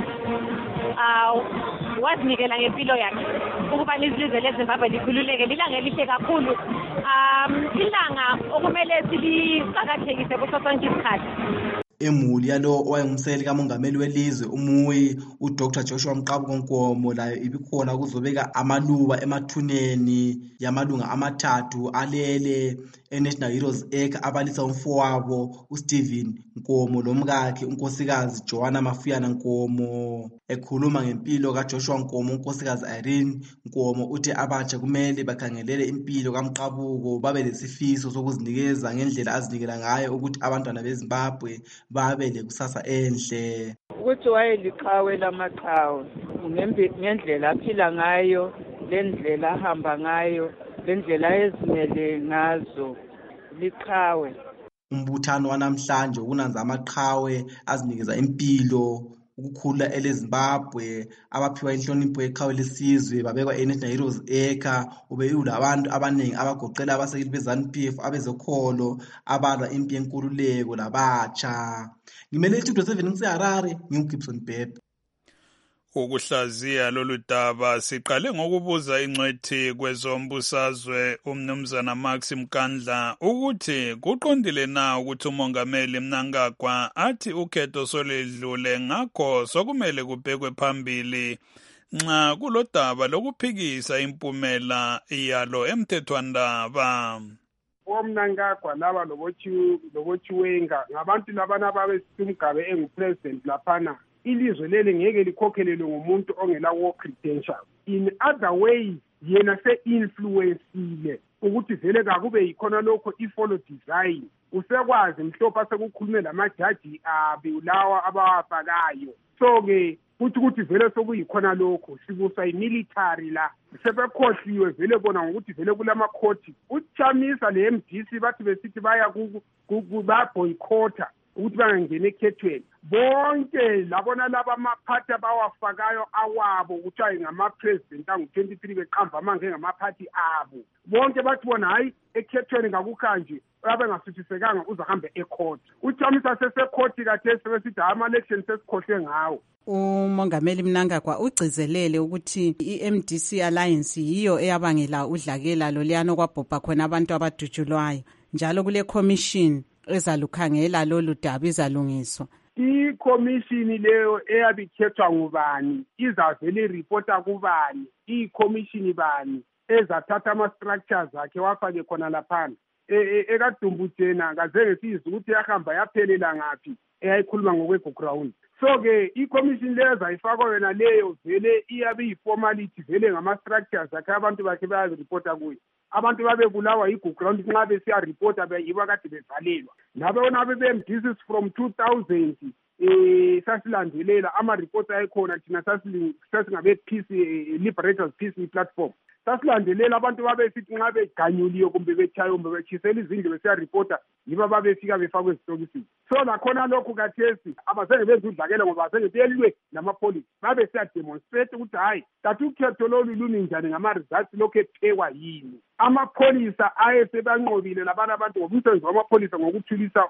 uh wazinikela ngempilo yakhe ukuba ilizwe leZimbabwe likhululeke. Lilanga elihle kakhulu, um ilanga okumele siliqakathekise kuso sonke isikhathi. Emuli yalo owayengumsekeli kamongameli welizwe umuyi uDr Joshua Mqabuko Nkomo layo ibikhona ukuzobeka amaluba emathuneni yamalunga amathathu alele eNational Heroes Acre abalisa umfowabo uStephen Nkomo lomkakhe unkosikazi Joanna Mafuyana Nkomo. Ekhuluma ngempilo kaJoshua Nkomo, unkosikazi Irene Nkomo uthi abatsha kumele bakhangelele impilo kaMqabuko babe lesifiso sokuzinikeza ngendlela azinikela ngayo ukuthi abantwana beZimbabwe babe lekusasa enhle. Ukuthi wayeliqhawe lamaqhawe ngendlela aphila ngayo, lendlela ahamba ngayo, lendlela ezimele ngazo liqhawe. Umbuthano wanamhlanje ukunanza amaqhawe azinikeza impilo ukukhula eleZimbabwe abaphiwa inhlonipho yeqhawe lesizwe babekwa eNational Heroes Acre ube ulabantu abaningi abagoqela abasekeli beZANU P F abezokholo abalwa impi yenkululeko labatsha. Ngimele istudio seven ngiseHarare, ngiuGibson Bebe. Ukuhlaziya lolu daba siqale ngokubuza ingcwethi kwezombusazwe uMnumzana Max Mkandla ukuthi kuqondile na ukuthi umongameli Mnangagwa athi ukhetho soledlule ngakho sokumele kubhekwe phambili nxa kulodaba lokuphikisa impumela iyalo emthethwandaba. OMnangagwa laba lobochiwenga ngabantu labana babesiumgabe engupresident laphana. Ilizwe leli ngeke likhokhelelwe ngumuntu ongela war credentials. In other ways yena se influenceile ukuthi vele kakube yikhona lokho i-follow design. Usekwazi mhlopha sekukhulume lamajaji abe ulawa abawafakayo. So ke kuthi ukuthi vele sokuyikhona lokho sibusa imilitary la sebekhohliwe vele bona ngokuthi vele kulama court uchamisa le M D C bathi besithi baya ku ba boycotta ukuthi bangangena ekhethweni. Bonke labona laba amaphathi abawafakayo awabo kuthiwa ngama-president angu-twenty-three beqamba amange ngamaphathi abo. Bonke bathi bona hayi ekhethweni ngakukanje abengasuthisekanga uzahambe ecourt. Uchamisa sesecourt kade sebesithi ama-election sesikhohle ngawo. uMongameli Mnangagwa ugcizelele ukuthi i-M D C Alliance yiyo eyabangela udlakela loliyana kwabhobha khona abantu abadutshulwayo, njalo kule commission ezalukhangela lolu daba izalungiswa. I-commission leyo eyabikhethwa ngubani izavele iripota kubani, i-commission bani ezathatha ama-structures akhe wafake khona laphana. Ekadumbutshena kazenge sizwe ukuthi yahamba yaphelela ngaphi. eyayikhuluma ngokwe-ground. So-ke i-commission leyo zayifakwa yona leyo vele iyabe iyi-formality vele ngama-structures akhe abantu bakhe bayaziripota kuyo. Abantu babebulawa yi-ground nxa besiyaripota yibo kade bevalelwa. Nabona bebe-M D C from two thousand eh sasilandelela ama-reports ayekhona thina sasingabe-Peace Liberators Peace Platform. Sasilandelela abantu babesithi nxa beganyuliwe kumbe betshaywe kumbe betshisela izindlu besiyaripota yibo babefika befakwe ezitokisini. So lakhona lokhu kathesi abazange benze udlakela ngoba bazange belwe namapholisa babe siyademonstrate ukuthi hayi kanti ukhetho lolu lumi njani ngama-results lokhu ephekwa yini. Amapholisa ayesebanqobile labana abantu ngomsebenzi wamapholisa ngokuthulisa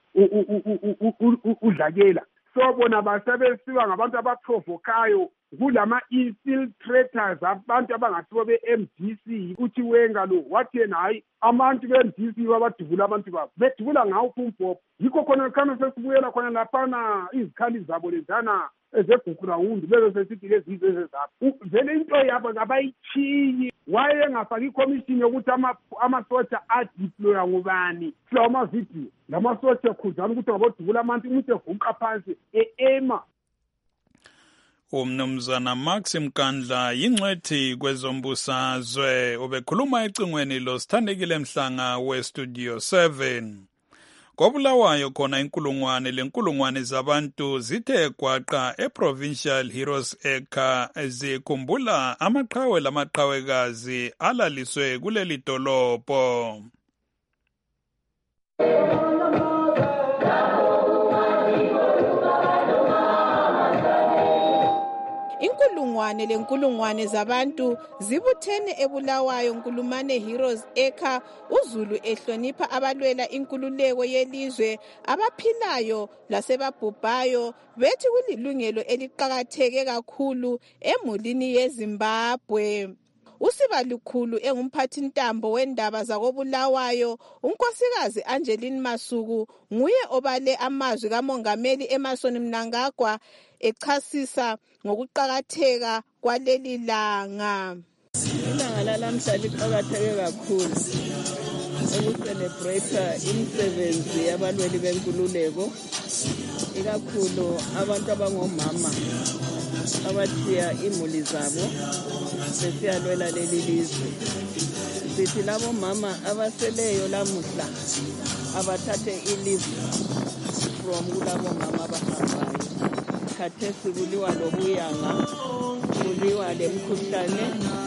udlakela. So bona basebesiwa ngabantu abaprovokayo kulama infiltrators abantu abangasibo be-M D C ukuthi wenga lo wathi yena hayi abantu be-M D C babadubula abantu babo bedubula ngawo umbhobho yikho khona khona sesibuyela khona laphana izikhali zabo lezana ezegugurawundi bebe sesithi lezi izwe zabo vele into yabo ngabayichiyi waye ngafaki ikomishini yokuthi amasotsha adeploya ngubani silawo amavidiyo lamasotsha khuzana ukuthi ngabodubula abantu umuntu evuqa phansi e-ema. Umnumzana Maxim Kandla yingcwethi kwezombusazwe ubekhuluma ecingweni lo Sithandekile Mhlanga we-Studio seven. Kobulawayo khona inkulungwane lenkulungwane zabantu zithe gwaqa e-Provincial Heroes Acre zikhumbula amaqhawe lamaqhawekazi alaliswe kuleli dolobho. Inkulungwane lenkulungwane zabantu zibuthene eBulawayo Nkulumane Heroes Acre, uZulu ehlonipha abalwela inkululeko yelizwe abaphilayo lasebabhubhayo bethi kulilungelo eliqakatheke kakhulu emulini yeZimbabwe. Usiba lukhulu engumphathintambo wendaba zakobulawayo unkosikazi Angeline Masuku nguye obale amazwi kamongameli Emmerson Mnangagwa echasisa ngokuqakatheka kwaleli langa. Ilanga lalamhla liqakatheke kakhulu ukuselebrate imisebenzi yabalweli benkululeko, ikakhulu abantu abangomama abathiya imuli zabo besiyalwela leli lizwe. Sithi labo mama abaseleyo lamuhla abathathe ilivu from kulabo mama abahambayo. Khathesi kuliwa lobuyanga, kuliwa lemkhuhlane,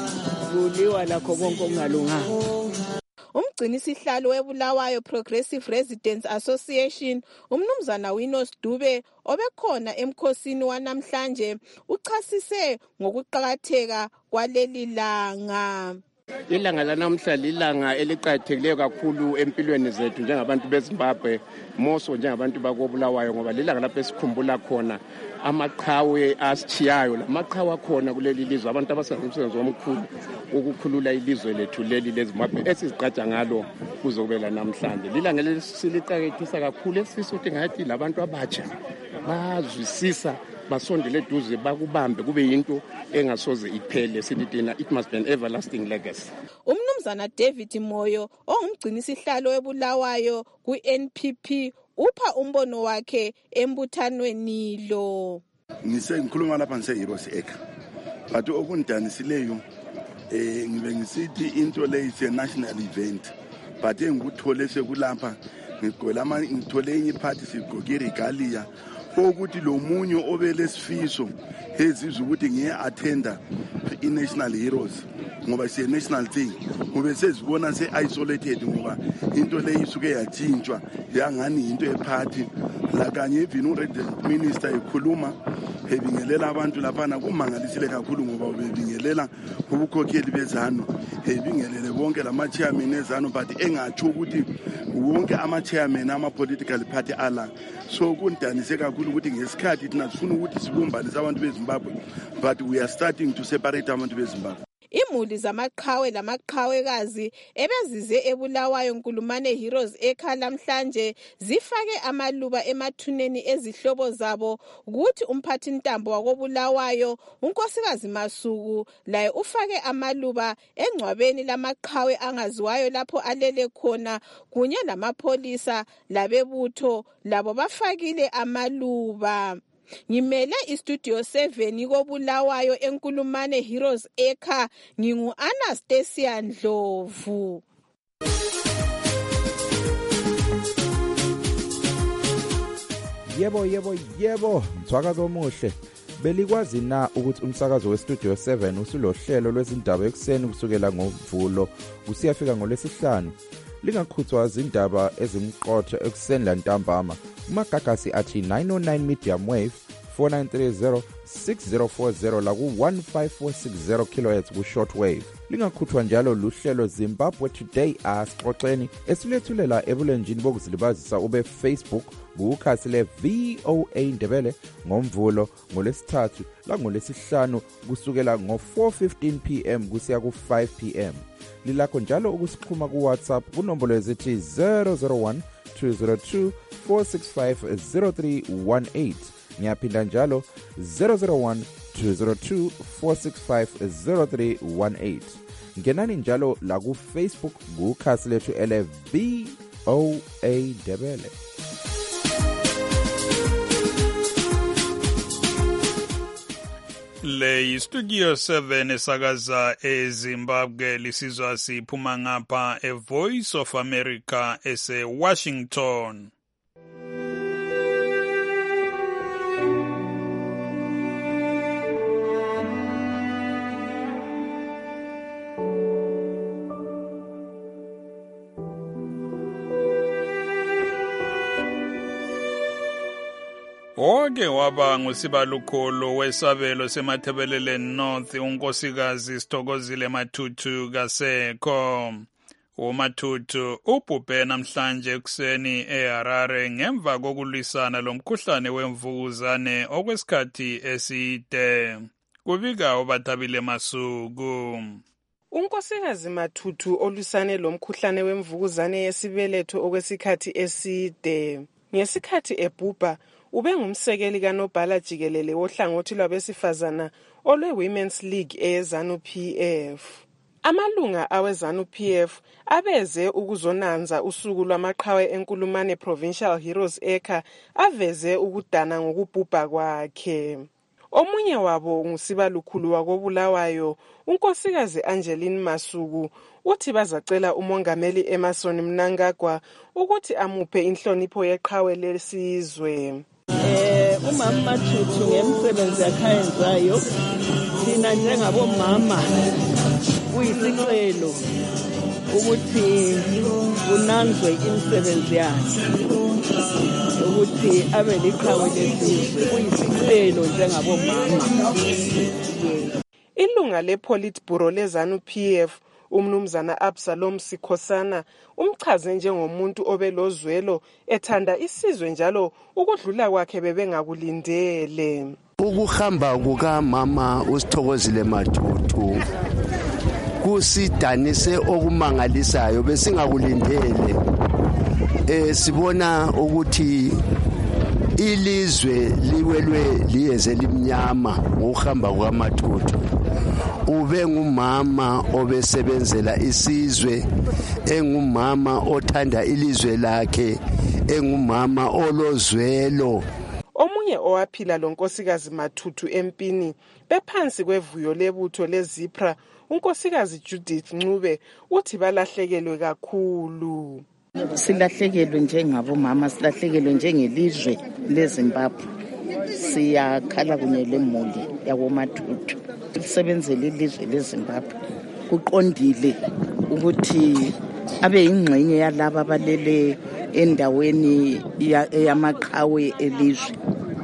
kuliwa lakho konke okungalunganga. Umgcinisihlalo weBulawayo Progressive Residents Association umnumzana Winos Dube obekhona emkhosini wanamhlanje uchasise ngokuqakatheka kwaleli langa. Ilanga lanamhla lilanga eliqakathekileyo kakhulu empilweni zethu njengabantu beZimbabwe, moso njengabantu bakobulawayo ngoba lilanga lapho esikhumbula khona amaqhawe asitshiyayo. Lamaqhawe akhona kuleli lizwe abantu abasenza umsebenzi omkhulu ukukhulula ilizwe lethu leli leZimbabwe esizigqaja ngalo kuzobela namhlanje. Lilanga lesiliqakethisa kakhulu esifisa ukuthi ngathi labantu abatsha bazwisisa basondele eduze bakubambe kube yinto engasoze iphele. Sithi it must be an everlasting legacy. Umnumzana David Moyo ongumgcinisihlalo weBulawayo ku-N P P upha umbono wakhe embuthanweni lo. Ngise ngikhuluma lapha ngise Heroes Acre. But okundanisileyo eh ngibe ngisithi into le is a national event. But engikuthole sekulapha ngigqola ama ngithole enye party sigqoke regalia ukuthi lo munyo obelesifiso ezizwe ukuthi ngiye attenda i-National Heroes ngoba siye national thing kube sezibona se-isolated ngoba into le isuke yatshintshwa yangani into ephathi la kanye even u-resident minister ekhuluma ebingelela abantu laphana kumangalisile kakhulu ngoba ubebingelela ubukhokheli bezano ebingelele bonke lama-chairman ezano but engatsho ukuthi wonke ama-chairman ama-political party ala. So kundanise kakhulu ukuthi ngesikhathi thina sifuna ukuthi sibumbanise abantu beZimbabwe but we are starting to separate abantu beZimbabwe. imuli zamaqhawe lamaqhawekazi ebezize eBulawayo Nkulumane Heroes Acre lamhlanje zifake amaluba emathuneni ezihlobo zabo kuthi umphathintambo wakobulawayo unkosikazi Masuku laye ufake amaluba engcwabeni lamaqhawe angaziwayo lapho alele khona kunye lamapholisa labebutho labo bafakile amaluba. Ngimele istudio seven kobulawayo eNkulumane Heroes Acre ngingu Anastasia Ndlovu. Yebo yebo yebo mthwakazo omuhle. Belikwazi na ukuthi umsakazo westudio seven usulohlelo lwezindaba ekseni kusukela ngoMvulo kusiyafika ngolesihlanu. Lingakhuthwa izindaba ezimqotho ekseni lantambama. Umagagasi athi nine oh nine medium wave four nine three zero six zero four zero la ku one five four six zero kilohertz ku short wave. Lingakhuthwa njalo luhlelo Zimbabwe Today asixoxeni esilethulela ebulenjini bokuzilibazisa ube Facebook bukhasi le V O A Ndebele ngoMvulo ngolesithathu la ngolesihlanu kusukela ngo four fifteen p m kusiya ku five p m. Lilakho njalo ukusixhuma ku WhatsApp kunombolo ezithi zero zero one two zero two four six five zero three one eight. Ngiyaphinda njalo zero zero one two zero two four six five zero three one eight. Ngenani njalo la ku Facebook kukhasi lethu ele V O A Ndebele. Le Studio seven esakaza eZimbabwe lisizwa siphuma ngapha e Voice of America ese Washington. Oke waba ngusibalukhulu wesabelo semathebeleleni North unkosikazi Sithokozile Matutu Kaseko. uMatutu ubhubhe namhlanje ekuseni eHarare ngemva kokulwisana lomkhuhlane wemvukuzane okwesikhathi eside. Kubika uBathabile Masuku. Unkosikazi Matutu olwisane lomkhuhlane wemvukuzane yesibeletho okwesikhathi eside. Ngesikhathi ebhubha ube ngumsekeli kaNobhala Jikelele wohlangothi lwabesifazana olwe Women's League eZanu P F. Amalunga aweZanu P F abeze ukuzonanza usuku lwamaqhawe eNkulumane Provincial Heroes Acre aveze ukudana ngokubhubha kwakhe. Omunye wabo ngusibalukhulu wakobulawayo unkosikazi Angeline Masuku uthi bazacela umongameli Emerson Mnangagwa ukuthi amuphe inhlonipho yeqhawe lesizwe. Eh umama Matutu ngemsebenzi yakhe ayenzayo thina njengabomama kuyisicelo ukuthi kunanzwe imisebenzi yakhe ukuthi abe liqhawe lesizwe kuyisicelo njengabomama. Ilunga lePolitburo leZanu P F umnumzana Absalom Sikhosana umchaze njengomuntu obelozwelo ethanda isizwe njalo ukudlula kwakhe bebengakulindele. Ukuhamba kukaMama uSithokozile Matutu kusidanise okumangalisayo besingakulindele. Eh sibona ukuthi ilizwe liwelwe liyeze limnyama ngokuhamba kwaMatutu. Ube ngumama obesebenzela isizwe, engumama othanda ilizwe lakhe, engumama olozwelo. Omunye owaphila lonkosikazi Matutu empini bephansi kwevuyo lebutho leZipra unkosikazi Judith Ncube uthi balahlekelwe kakhulu. Silahlekelwe njengabomama, silahlekelwe njengelizwe leZimbabwe. Siyakhala kunye lemuli yakoMatutu. Lisebenzele ilizwe leZimbabwe. Kuqondile ukuthi abe ingxenye yalabo abalele endaweni yamaqhawe elizwe.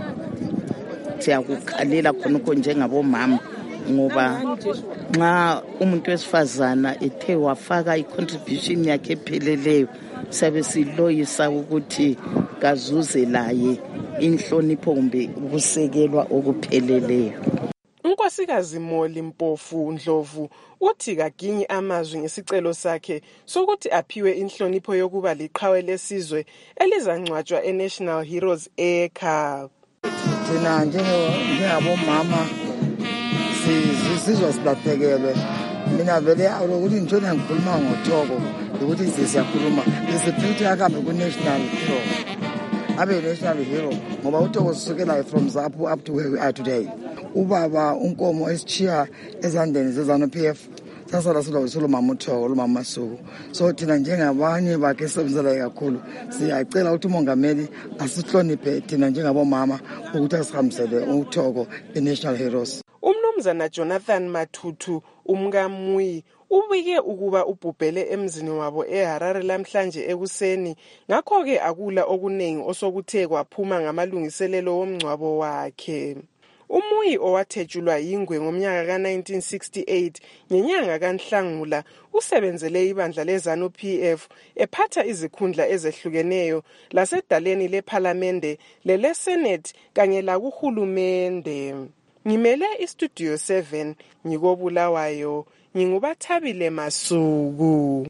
Siyakukhalela khonokho njengabomama ngoba nxa umuntu wesifazana ethe wafaka icontribution yakhe epheleleyo sabe siloyisa ukuthi kazuze laye inhlonipho kumbe ukusekelwa okupheleleyo. unkosikazi Molly Mpofu Ndlovu uthi kaginyi amazwi ngesicelo sakhe sokuthi aphiwe inhlonipho yokuba liqhawe lesizwe elizangcwatshwa eNational Heroes Acre. Thina njengabomama sizizwa silathekelwe. Mina vele awukuthi ngitshona ngikhuluma ngothoko ukuthi siyakhuluma lesiphethe akabe ku-national hero abe national hero ngoba uthoko sisukela from Zapu up to where we are today. Ubaba unkomo esichiya ezandeni zezanu P F sasala silo uSolomama uthoko uMama Suku. So thina njengabanye bakhe sebenzela kakhulu siyacela ukuthi umongameli asihloniphe thina njengabomama ukuthi asihambisele uthoko eNational Heroes. Umnumzana Jonathan Matutu umkamui ubike ukuba ubhubhele emzini wabo eHarare lamhlanje ekuseni, ngakho ke akula okuningi osokuthe kwaphuma ngamalungiselelo womngcwabo wakhe. Umuyi owathetshulwa yingwe ngomnyaka ka nineteen sixty-eight ngenyanga kaNhlangula usebenzele ibandla leZanu P F ephatha izikhundla ezehlukeneyo lasedaleni lePhalamende leleSenate kanye lakuhulumende. Ngimele iStudio seven ngikobulawayo ngingubathabile Masuku.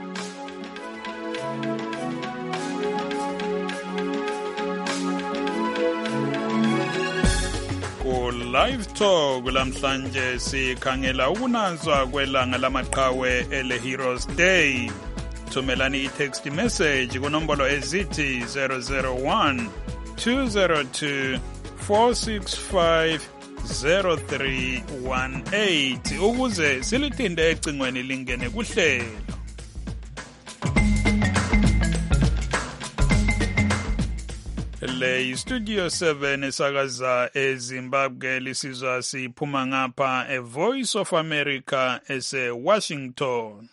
Live Talk lamhlanje sikhangela ukunanzwa kwelanga lamaqhawe ele Heroes Day. Thumelani i-text message kunombolo ezithi zero zero one two zero two four six five zero three one eight ukuze silithinde ecingweni lingene kuhlelo. Le Studio seven esakaza eZimbabwe lisizwa siphuma ngapha e Voice of America ese Washington.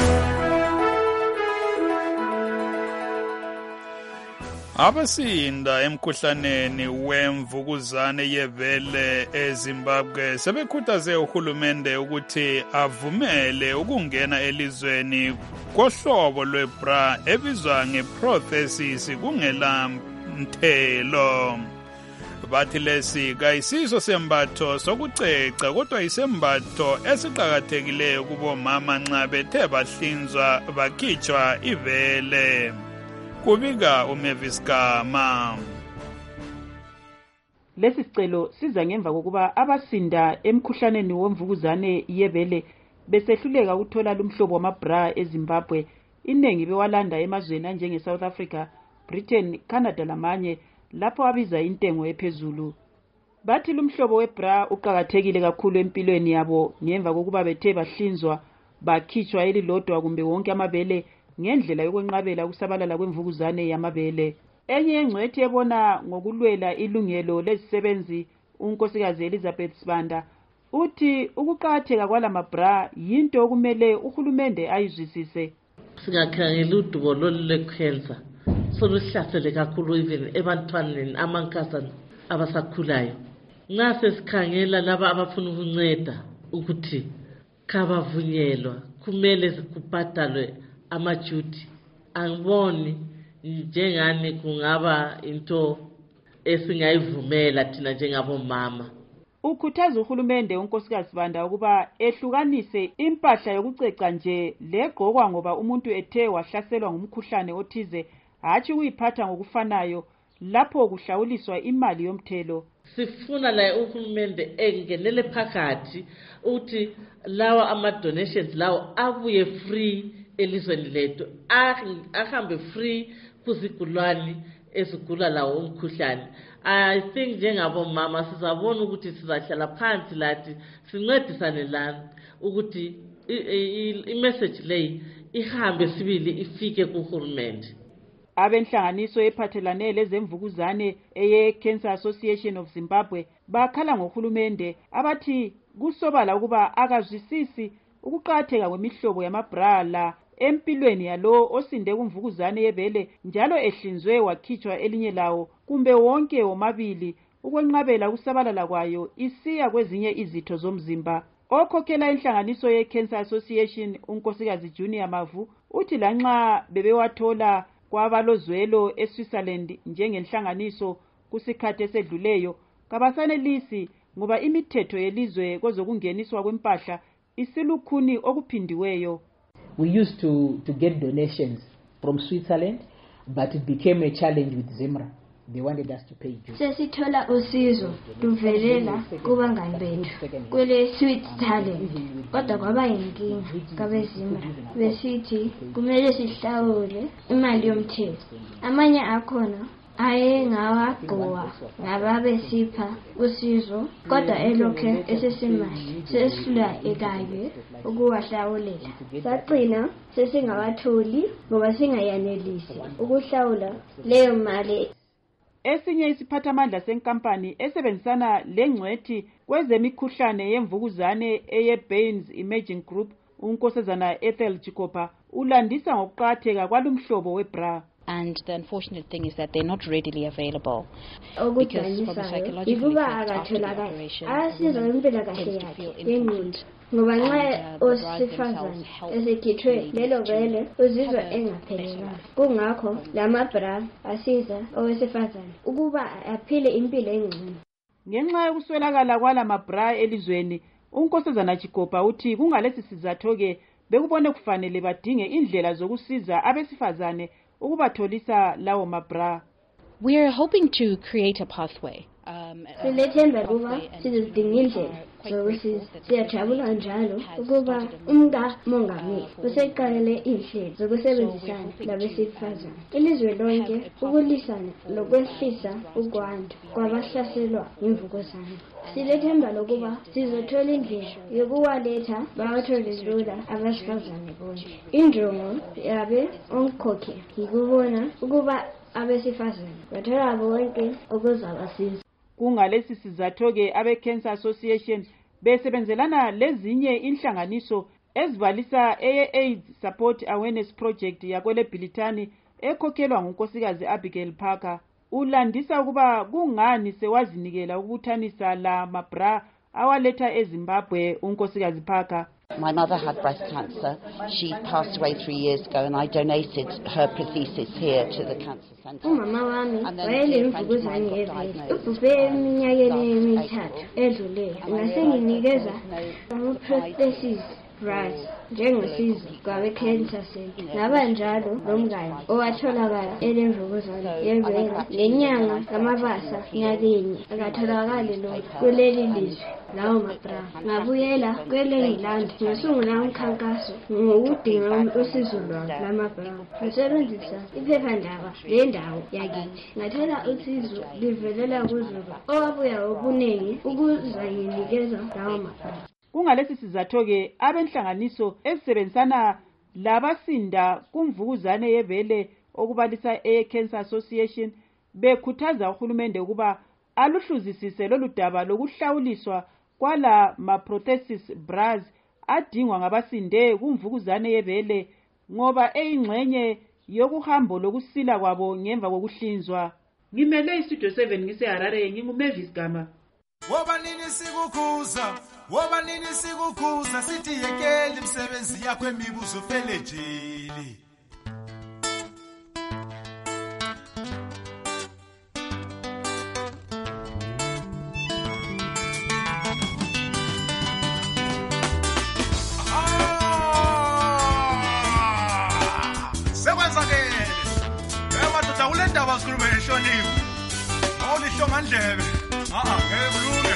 Abasinda emkhuhlaneni wemvukuzane yevele eZimbabwe sebekhuthaze uhulumende ukuthi avumele ukungena elizweni kohlobo lwebra ebizwa ngeprothesis kungela mthelo. Bathi lesi kayisiso sembatho sokuceca kodwa isembatho esiqhakathekileyo kubomama nxa bethe bahlinzwa bakhitshwa ivele. Kubika uMavis Gama. Lesi sicelo siza ngemva kokuba abasinda emkhuhlaneni womvukuzane yebele besehluleka ukuthola lumhlobo wamabra eZimbabwe iningi bewalanda emazweni anjenge South Africa, Britain, Canada lamanye lapho abiza intengo ephezulu. Bathi lumhlobo webra uqhakathekile kakhulu empilweni yabo ngemva kokuba bethe bahlinzwa bakhitshwa elilodwa kumbe wonke amabele ngendlela yokwenqabela ukusabalala kwemvukuzane yamabele. Enye engcwethi ebona ngokulwela ilungelo lezisebenzi unkosikazi Elizabeth Sibanda uthi ukuqhakatheka kwalamabra yinto okumele uhulumende ayizwisise. Singakhangela udubo lolekhensa soluhlasele kakhulu even ebantwaneni amankazana abasakhulayo. Nxa sesikhangela laba abafuna ukunceda ukuthi kabavunyelwa kumele kubhadalwe amajuti, angiboni njengani kungaba into esingayivumela thina njengabomama. Ukhuthaza uhulumende unkosikazi Sibanda ukuba ehlukanise impahla yokuceca nje legqokwa ngoba umuntu ethe wahlaselwa ngumkhuhlane othize hatshi ukuyiphatha ngokufanayo lapho kuhlawuliswa imali yomthelo. Sifuna la uhulumende engenele phakathi uthi lawa ama donations lawo abuye free elizweni lethu, ahambe free kuzigulani ezigula lawo umkhuhlane. I think njengabomama sizabona ukuthi sizahlala phansi lathi sincedisane lana ukuthi i-message leyi ihambe sibili ifike kuhulumende. Abenhlanganiso ephathelane lezemvukuzane eye Cancer Association of Zimbabwe bakhala ngohulumende abathi kusobala ukuba akazwisisi ukuqhatheka kwemihlobo yamabra la empilweni yalo osinde kumvukuzane yebele njalo ehlinzwe wakhitshwa elinye lawo kumbe wonke womabili ukwenqabela ukusabalala kwayo isiya kwezinye izitho zomzimba. Okhokhela inhlanganiso ye Cancer Association unkosikazi Junior Mavu uthi lanxa bebewathola kwabalozwelo eSwitzerland njengenhlanganiso kusikhathi esedluleyo kabasanelisi ngoba imithetho yelizwe kwezokungeniswa kwempahla isilukhuni okuphindiweyo. We used to, to get donations from Switzerland, but it became a challenge with ZIMRA. They wanted us to pay dues. Sesithola usizo luvelela kubangani bethu kwele Switzerland, kodwa kwaba yinkinga kabezimra besithi kumele sihlawule imali yomthetho. Amanye akhona ayengawagqoka ngababesipha usizo, kodwa elokhe esesimali sesilwa ekanye ukuwahlawulela. Sagcina sesingawatholi ngoba singayanelisi ukuhlawula leyo mali. Esinye isiphathamandla senkampani esebenzisana lengcwethi kwezemikhuhlane yemvukuzane eye-Baines Imaging Group, unkosazana Ethel Chikopa, ulandisa ngokuqatheka kwalumhlobo webra. And the unfortunate thing is that they're not readily available because from a psychological effect after the operation, ngoba nxa osifazane esekhithwe lelo vele uzizwa engaphelelanga. Kungakho lamabra asiza owesifazane ukuba aphile impilo engcono. Ngenxa yokuswelakala kwala mabra elizweni, unkosazana Chikopa uthi kungalesi sizatho-ke bekubone kufanele badinge indlela zokusiza abesifazane ukubatholisa lawo mabra. We are hoping to create a pathway. Silethemba kuba sizodinga indlela zokusiza. Siyajabula njalo ukuba umka mongameli useqalele inhlelo zokusebenzisana labesifazane ilizwe lonke ukulisana lokwehlisa ukwanda kwabahlaselwa imvukuzane. Silethemba lokuba sizothola indlela yokuwaletha bawathole lula abesifazane bonke. Injongo yabe onkhokhe yikubona ukuba abesifazane bathola bonke okuzabasiza. Kungalesi sizatho-ke abe-Cancer Association besebenzelana lezinye inhlanganiso ezibalisa eye-AIDS Support Awareness Project yakwele Bhilitani ekhokhelwa ngunkosikazi Abigail Parker. Ulandisa ukuba kungani sewazinikela ukubuthanisa la mabra awaletha eZimbabwe unkosikazi Parker. My mother had breast cancer. She passed away three years ago, and I donated her prosthesis here to the cancer centre. Umama wami wayelemvukuzane yevele. Ubhubhe eminyakeni emithathu edluleyo. Ngasenginikeza ama-prosthesis bras njengosizo kwabe-Cancer Centre. Ngaba njalo nomngane owatholakala enemvukuzane yevele. Lenyanga kaMabasa nyakenye akatholakali lo kuleli lizwe lawo mabra. Ngabuyela kwele-England ngasungula umkhankaso ngokudinga usizo lwabo lamabra. Ngisebenzisa iphephandaba lendawo yakithi. Ngathola usizo livelela kuZulu owabuya obuningi ukuzanginikeza lawo mabra. Kungalesi sizatho-ke abenhlanganiso ezisebenzisana labasinda kumvukuzane yevele okubalisa eye-Cancer Association bekhuthaza uhulumende ukuba aluhluzisise lolu daba lokuhlawuliswa kwala ma-prosthesis bras adingwa ngabasinde kumvukuzane yevele ngoba eyingxenye yokuhambo lokusila kwabo ngemva kokuhlinzwa. Ngimele iStudio seven ngiseHarare, nginguMavis Gama. Woba nini sikukhuza, woba nini sikukhuza, sithi yekeli imsebenzi yakho emibuzo fele jeli. Sekwenzakele, emadoda kule ndaba sikhulume ngehlonipho, awulihlonga ndlebe. Ah, ngeke kulunge.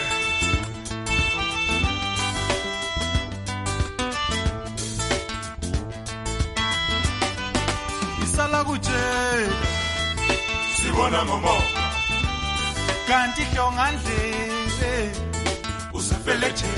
Isala kuje sibona ngomo kanti hlonga ndlebe usafele nje.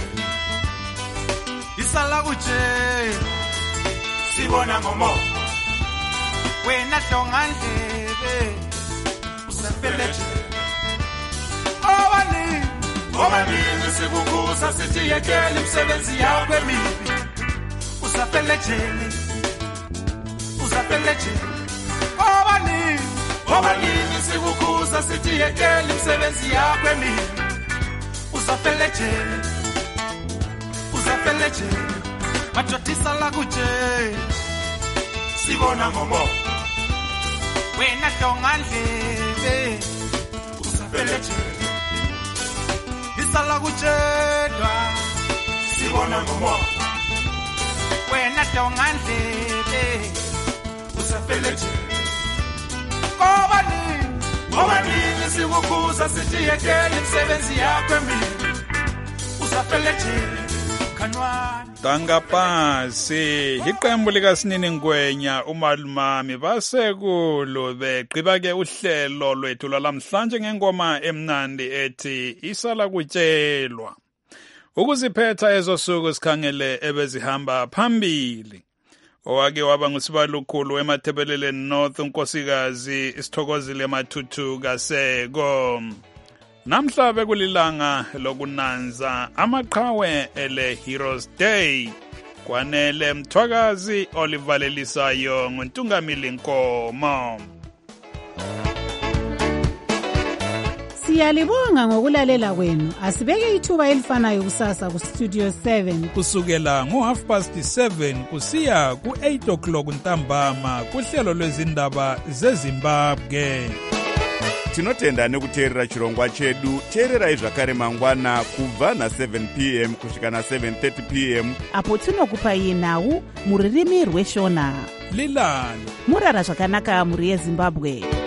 Isala kuje sibona ngomo wena hlonga ndlebe usafele nje. Obani, obani sikukhuza sithi yekela imsebenzi yakho emibi. Usafele jeli, usafele jeli. Obani, obani sikukhuza sithi yekela imsebenzi yakho emibi. Usafele jeli, usafele jeli. Majotisa la kuje sibona ngomo wena hlonga ndlebe usafele jeli. sisala kutshelwa sibona ngomo wena dongandlebe usafeleje ngoba nini ngoba nini sikukhuza sithi yekele imisebenzi yakho emini usafeleje kanwani Tangapasi iqembu likaSinini Ngwenya umalumami basekulo begqiba ke uhlelo lwethu lalamhlanje ngengoma emnandi ethi isala kutshelwa ukuziphetha ezosuku sikhangele ebezihamba phambili owake waba ngusibalukhulu emathebeleleni North unkosikazi Sithokozile Mathuthu Kaseko namhla bekulilanga lokunanza amaqhawe ele Heroes Day kwanele Mthwakazi olivalelisayo nguNtungamili Nkomo. Siyalibonga ngokulalela kwenu. Asibeke ithuba elifanayo kusasa ku Studio seven kusukela ngo half past seven kusiya ku eight o'clock ntambama kuhlelo lwezindaba zeZimbabwe. Tinotenda nekuteerera chirongwa chedu. Teererai zvakare mangwana kubva na seven p m kusvika na seven thirty p m apo tinokupai nhau muririmi rweshona. Lilani murara zvakanaka muri yeZimbabwe.